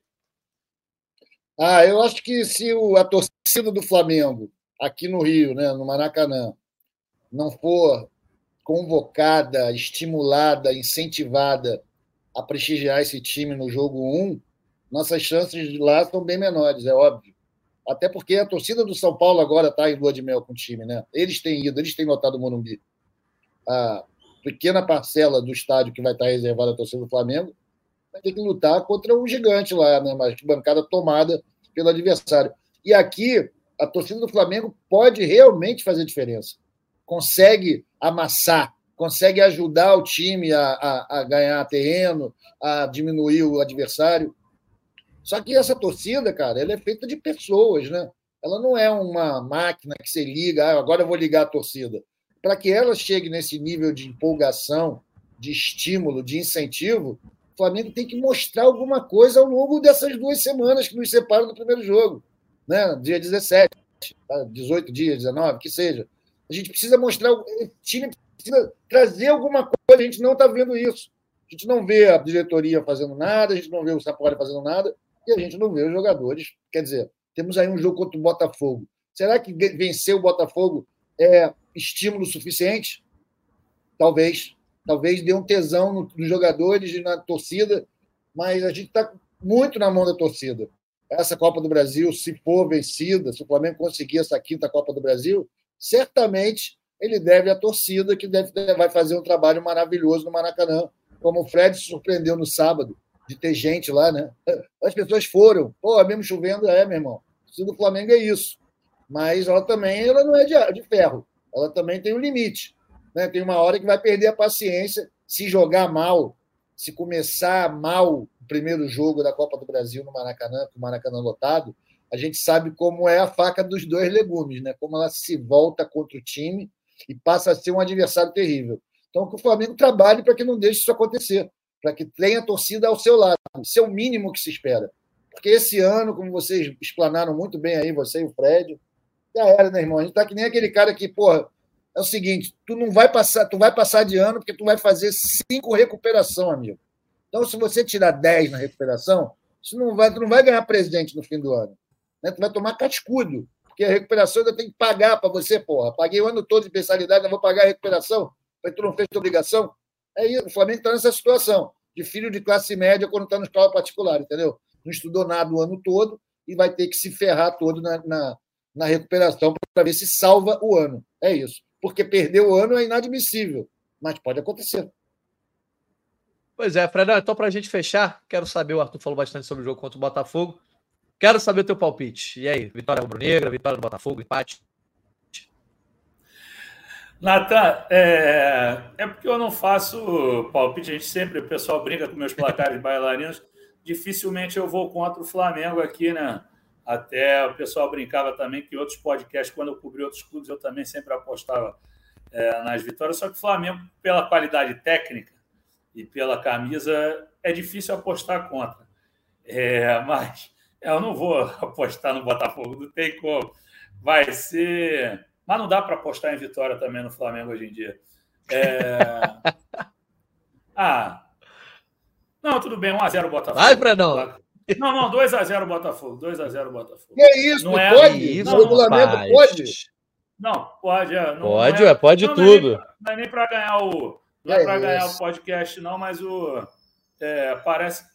Eu acho que se a torcida do Flamengo, aqui no Rio, né, no Maracanã, não for convocada, estimulada, incentivada a prestigiar esse time no jogo 1, nossas chances de lá são bem menores, é óbvio. Até porque a torcida do São Paulo agora está em lua de mel com o time, né? Eles têm ido, eles têm lotado o Morumbi. A pequena parcela do estádio que vai estar reservada à torcida do Flamengo vai ter que lutar contra um gigante lá, né? Mas bancada tomada pelo adversário. E aqui, a torcida do Flamengo pode realmente fazer diferença. Consegue amassar, consegue ajudar o time a ganhar terreno, a diminuir o adversário. Só que essa torcida, cara, ela é feita de pessoas, né? Ela não é uma máquina que você liga, agora eu vou ligar a torcida. Para que ela chegue nesse nível de empolgação, de estímulo, de incentivo, o Flamengo tem que mostrar alguma coisa ao longo dessas 2 semanas que nos separam do primeiro jogo, né? Dia 17, 18 dias, 19, que seja. A gente precisa mostrar, o time precisa trazer alguma coisa, a gente não está vendo isso. A gente não vê a diretoria fazendo nada, a gente não vê o Sapoli fazendo nada, e a gente não vê os jogadores. Quer dizer, temos aí um jogo contra o Botafogo. Será que vencer o Botafogo é estímulo suficiente? Talvez. Talvez dê um tesão nos jogadores e na torcida, mas a gente está muito na mão da torcida. Essa Copa do Brasil, se for vencida, se o Flamengo conseguir essa 5ª Copa do Brasil, certamente ele deve à torcida, que vai fazer um trabalho maravilhoso no Maracanã, como o Fred se surpreendeu no sábado, de ter gente lá, né? As pessoas foram. Mesmo chovendo, meu irmão. A torcida do Flamengo é isso. Mas ela não é de ferro. Ela também tem um limite. Né? Tem uma hora que vai perder a paciência se jogar mal, se começar mal o primeiro jogo da Copa do Brasil no Maracanã, com o Maracanã lotado. A gente sabe como é a faca dos 2 legumes, né? Como ela se volta contra o time e passa a ser um adversário terrível. Então, que o Flamengo trabalhe para que não deixe isso acontecer, para que tenha a torcida ao seu lado. Isso é o mínimo que se espera. Porque esse ano, como vocês explanaram muito bem aí, você e o Fred, já era, né, irmão? A gente está que nem aquele cara que, é o seguinte, tu vai passar de ano porque tu vai fazer 5 recuperação, amigo. Então, se você tirar 10 na recuperação, tu não vai ganhar presente no fim do ano. Né? Tu vai tomar cascudo, porque a recuperação ainda tem que pagar para você, Paguei o ano todo de especialidade, ainda vou pagar a recuperação, mas tu não fez tua obrigação. É isso, o Flamengo está nessa situação, de filho de classe média quando está na escola particular, entendeu? Não estudou nada o ano todo e vai ter que se ferrar todo na recuperação para ver se salva o ano. É isso. Porque perder o ano é inadmissível, mas pode acontecer. Pois é, Fredão, então para a gente fechar, quero saber, o Arthur falou bastante sobre o jogo contra o Botafogo, quero saber o teu palpite. E aí, vitória rubro-negra, vitória do Botafogo, empate? Natan, é porque eu não faço palpite, o pessoal brinca com meus placares bailarinos, dificilmente eu vou contra o Flamengo aqui, né? Até o pessoal brincava também que outros podcasts, quando eu cobri outros clubes, eu também sempre apostava nas vitórias, só que o Flamengo, pela qualidade técnica e pela camisa, é difícil apostar contra. Mas eu não vou apostar no Botafogo, não tem como. Vai ser... Mas não dá para apostar em vitória também no Flamengo hoje em dia. Não, tudo bem, 1-0 Botafogo. Vai, Fredão. Não, 2-0 Botafogo. 2-0 Botafogo. Que é isso? Não pode? Isso, no regulamento rapaz. pode? Não, pode. Pode tudo. Não é nem para ganhar o... Não é para ganhar o podcast, não, mas parece...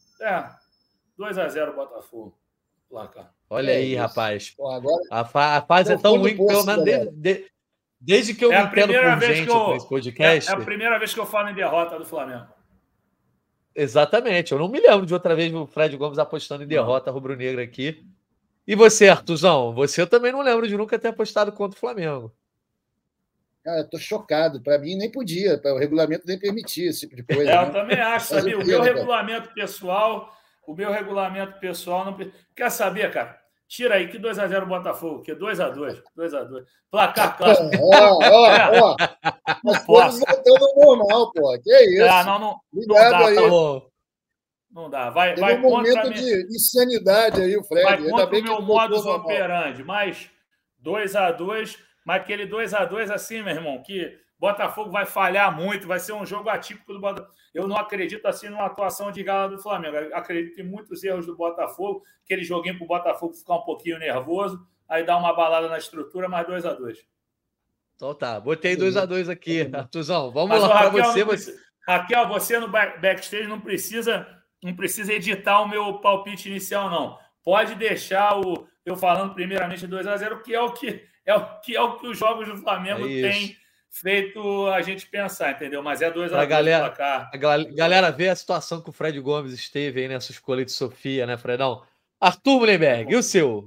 2-0 Botafogo. Placar. Olha aí, rapaz. Pô, agora... A fase é tão ruim que, pelo menos, desde que eu me entendo por gente nesse podcast... É a primeira vez que eu falo em derrota do Flamengo. Exatamente. Eu não me lembro de outra vez o Fred Gomes apostando em derrota rubro-negra aqui. E você, Artuzão? Você eu também não lembro de nunca ter apostado contra o Flamengo. Cara, eu tô chocado. Para mim, nem podia. O regulamento nem permitia esse tipo de coisa. Eu também acho, sabia? O meu regulamento pessoal não... Quer saber, cara? Tira aí, que 2-0 Botafogo, que 2-2. Placar clássico. Ó. Mas coisas voltando ao normal, pô. Que é isso? Não Ligado dá, aí. tá bom. Não dá. Vai um momento de insanidade aí, o Fred. Vai contra o meu modus operandi. Mas 2-2, mas aquele 2-2 assim, meu irmão, que Botafogo vai falhar muito, vai ser um jogo atípico do Botafogo. Eu não acredito assim numa atuação de gala do Flamengo. Eu acredito em muitos erros do Botafogo, aquele joguinho para o Botafogo ficar um pouquinho nervoso, aí dá uma balada na estrutura, mas 2-2. Então tá, botei 2-2 aqui, Artuzão. Vamos lá para você. Raquel, você no backstage não precisa editar o meu palpite inicial, não. Pode deixar eu falando primeiramente 2-0, que é o que os jogos do Flamengo têm feito a gente pensar, entendeu? Mas é 2-2 placar. A galera vê a situação que o Fred Gomes esteve aí nessa escolha de Sofia, né, Fredão? Arthur Mullenberg, e o seu?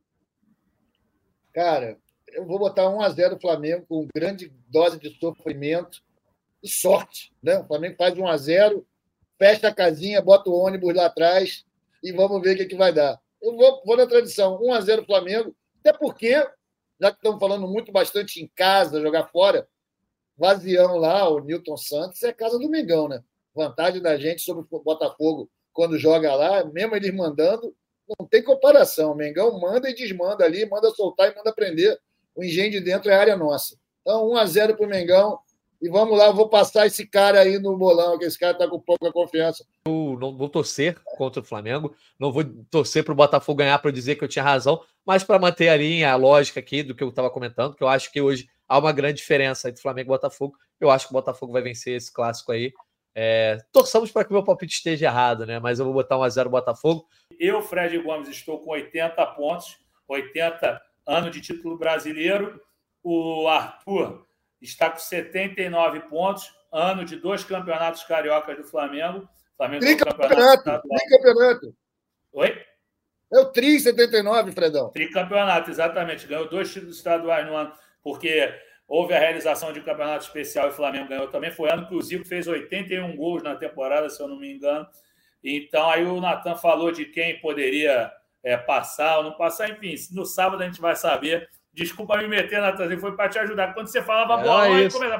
Cara, eu vou botar 1-0 Flamengo com grande dose de sofrimento e sorte, né? O Flamengo faz 1-0, fecha a casinha, bota o ônibus lá atrás e vamos ver o que vai dar. Eu vou na tradição, 1-0 Flamengo, até porque, já que estamos falando bastante em casa, jogar fora, Vazião lá, o Newton Santos, é casa do Mengão, né? Vantagem da gente sobre o Botafogo quando joga lá, mesmo eles mandando, não tem comparação. O Mengão manda e desmanda ali, manda soltar e manda prender. O engenho de dentro é área nossa. Então, 1-0 para o Mengão. E vamos lá, eu vou passar esse cara aí no bolão, que esse cara está com pouca confiança. Eu não vou torcer contra o Flamengo, não vou torcer para o Botafogo ganhar para dizer que eu tinha razão, mas para manter a linha, a lógica aqui do que eu estava comentando, que eu acho que hoje há uma grande diferença entre Flamengo e Botafogo. Eu acho que o Botafogo vai vencer esse clássico aí. Torçamos para que o meu palpite esteja errado, né? Mas eu vou botar 1-0 Botafogo. Eu, Fred Gomes, estou com 80 pontos, 80 anos de título brasileiro. O Arthur está com 79 pontos, ano de 2 campeonatos cariocas do Flamengo. Tricampeonato. Oi? É o Tri 79, Fredão. Tricampeonato, exatamente. Ganhou 2 títulos estaduais no ano, porque houve a realização de um campeonato especial e o Flamengo ganhou também. Foi ano que o Zico fez 81 gols na temporada, se eu não me engano. Então, aí o Natan falou de quem poderia passar ou não passar. Enfim, no sábado a gente vai saber. Desculpa me meter, Natan, foi para te ajudar. Quando você falava bola, aí começava...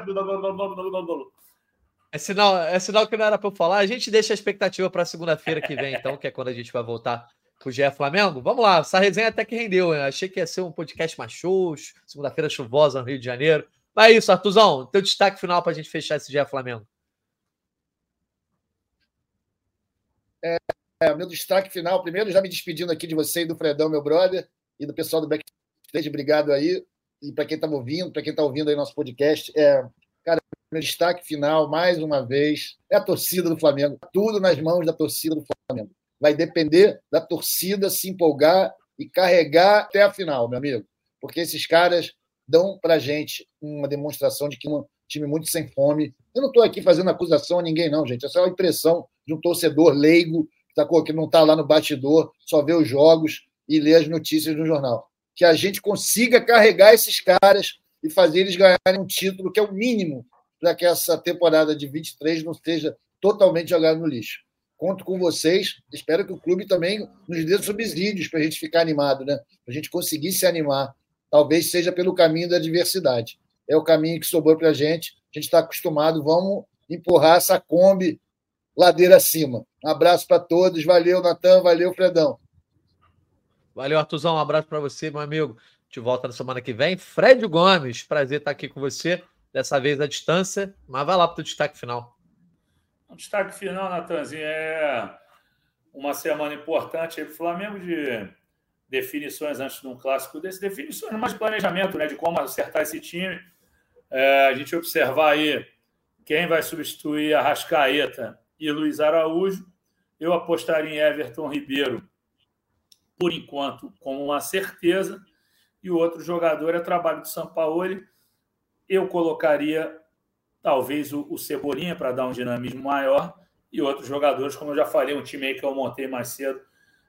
É sinal que não era para eu falar. A gente deixa a expectativa para segunda-feira que vem, então, que é quando a gente vai voltar pro GE Flamengo. Vamos lá, essa resenha até que rendeu. Né? Achei que ia ser um podcast mais xoxo, segunda-feira chuvosa no Rio de Janeiro. Mas é isso, Artuzão, teu destaque final para a gente fechar esse GE Flamengo. Meu destaque final, primeiro, já me despedindo aqui de você e do Fredão, meu brother, e do pessoal do backstage, obrigado aí. E para quem está ouvindo, para quem está ouvindo aí nosso podcast, cara, meu destaque final, mais uma vez, é a torcida do Flamengo. Tudo nas mãos da torcida do Flamengo. Vai depender da torcida se empolgar e carregar até a final, meu amigo. Porque esses caras dão para a gente uma demonstração de que é um time muito sem fome. Eu não estou aqui fazendo acusação a ninguém, não, gente. Essa é uma impressão de um torcedor leigo que não está lá no bastidor, só vê os jogos e lê as notícias no jornal. Que a gente consiga carregar esses caras e fazer eles ganharem um título, que é o mínimo para que essa temporada de 23 não seja totalmente jogada no lixo. Conto com vocês, espero que o clube também nos dê subsídios para a gente ficar animado, né? Para a gente conseguir se animar. Talvez seja pelo caminho da diversidade. É o caminho que sobrou para a gente está acostumado, vamos empurrar essa Kombi ladeira acima. Um abraço para todos, valeu, Natan, valeu, Fredão. Valeu, Artuzão, um abraço para você, meu amigo. Te volta na semana que vem. Fred Gomes, prazer estar aqui com você, dessa vez à distância, mas vai lá para o destaque final. O destaque final, Natanzinho, é uma semana importante para o Flamengo de definições antes de um clássico desse, definições mais de planejamento, né, de como acertar esse time. A gente observar aí quem vai substituir Arrascaeta e Luiz Araújo. Eu apostaria em Everton Ribeiro, por enquanto, como uma certeza. E o outro jogador é trabalho do Sampaoli. Eu colocaria, talvez, o Cebolinha para dar um dinamismo maior. E outros jogadores, como eu já falei, um time aí que eu montei mais cedo.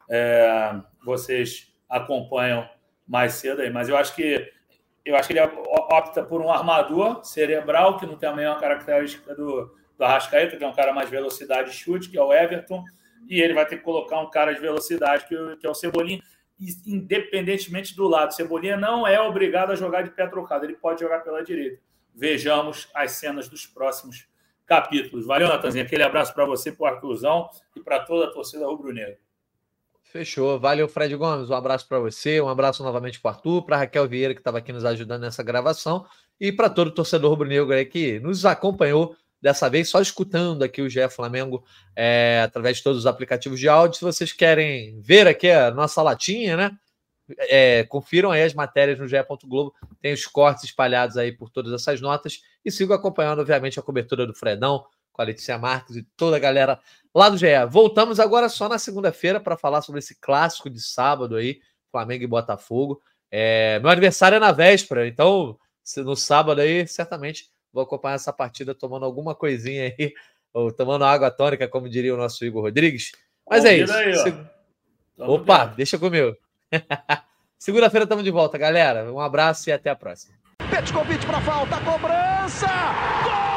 Vocês acompanham mais cedo aí. Mas eu acho que ele opta por um armador cerebral, que não tem a mesma característica do Arrascaeta, que é um cara mais velocidade e chute, que é o Everton, e ele vai ter que colocar um cara de velocidade, que é o Cebolinha, independentemente do lado. Cebolinha não é obrigado a jogar de pé trocado, ele pode jogar pela direita. Vejamos as cenas dos próximos capítulos. Valeu, Natanzinho. Aquele abraço para você, para o Arthurzão e para toda a torcida rubro-negra. Fechou. Valeu, Fred Gomes. Um abraço para você, um abraço novamente para o Arthur, para a Raquel Vieira, que estava aqui nos ajudando nessa gravação, e para todo o torcedor rubro-negro aí que nos acompanhou dessa vez, só escutando aqui o GE Flamengo através de todos os aplicativos de áudio. Se vocês querem ver aqui a nossa latinha, né? Confiram aí as matérias no GE.globo, tem os cortes espalhados aí por todas essas notas, e sigam acompanhando, obviamente, a cobertura do Fredão, com a Letícia Marques e toda a galera lá do GE. Voltamos agora só na segunda-feira para falar sobre esse clássico de sábado aí, Flamengo e Botafogo. Meu aniversário é na véspera, então no sábado aí, certamente vou acompanhar essa partida tomando alguma coisinha aí, ou tomando água tônica, como diria o nosso Igor Rodrigues. Mas é isso. Aí, Opa, deixa comigo. Segunda-feira estamos de volta, galera. Um abraço e até a próxima. Petkovic para falta, cobrança! Gol!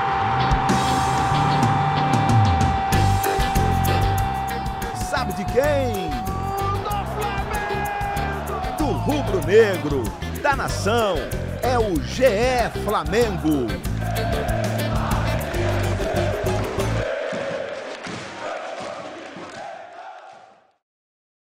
Sabe de quem? Do Flamengo! Do rubro-negro, da nação, é o GE Flamengo.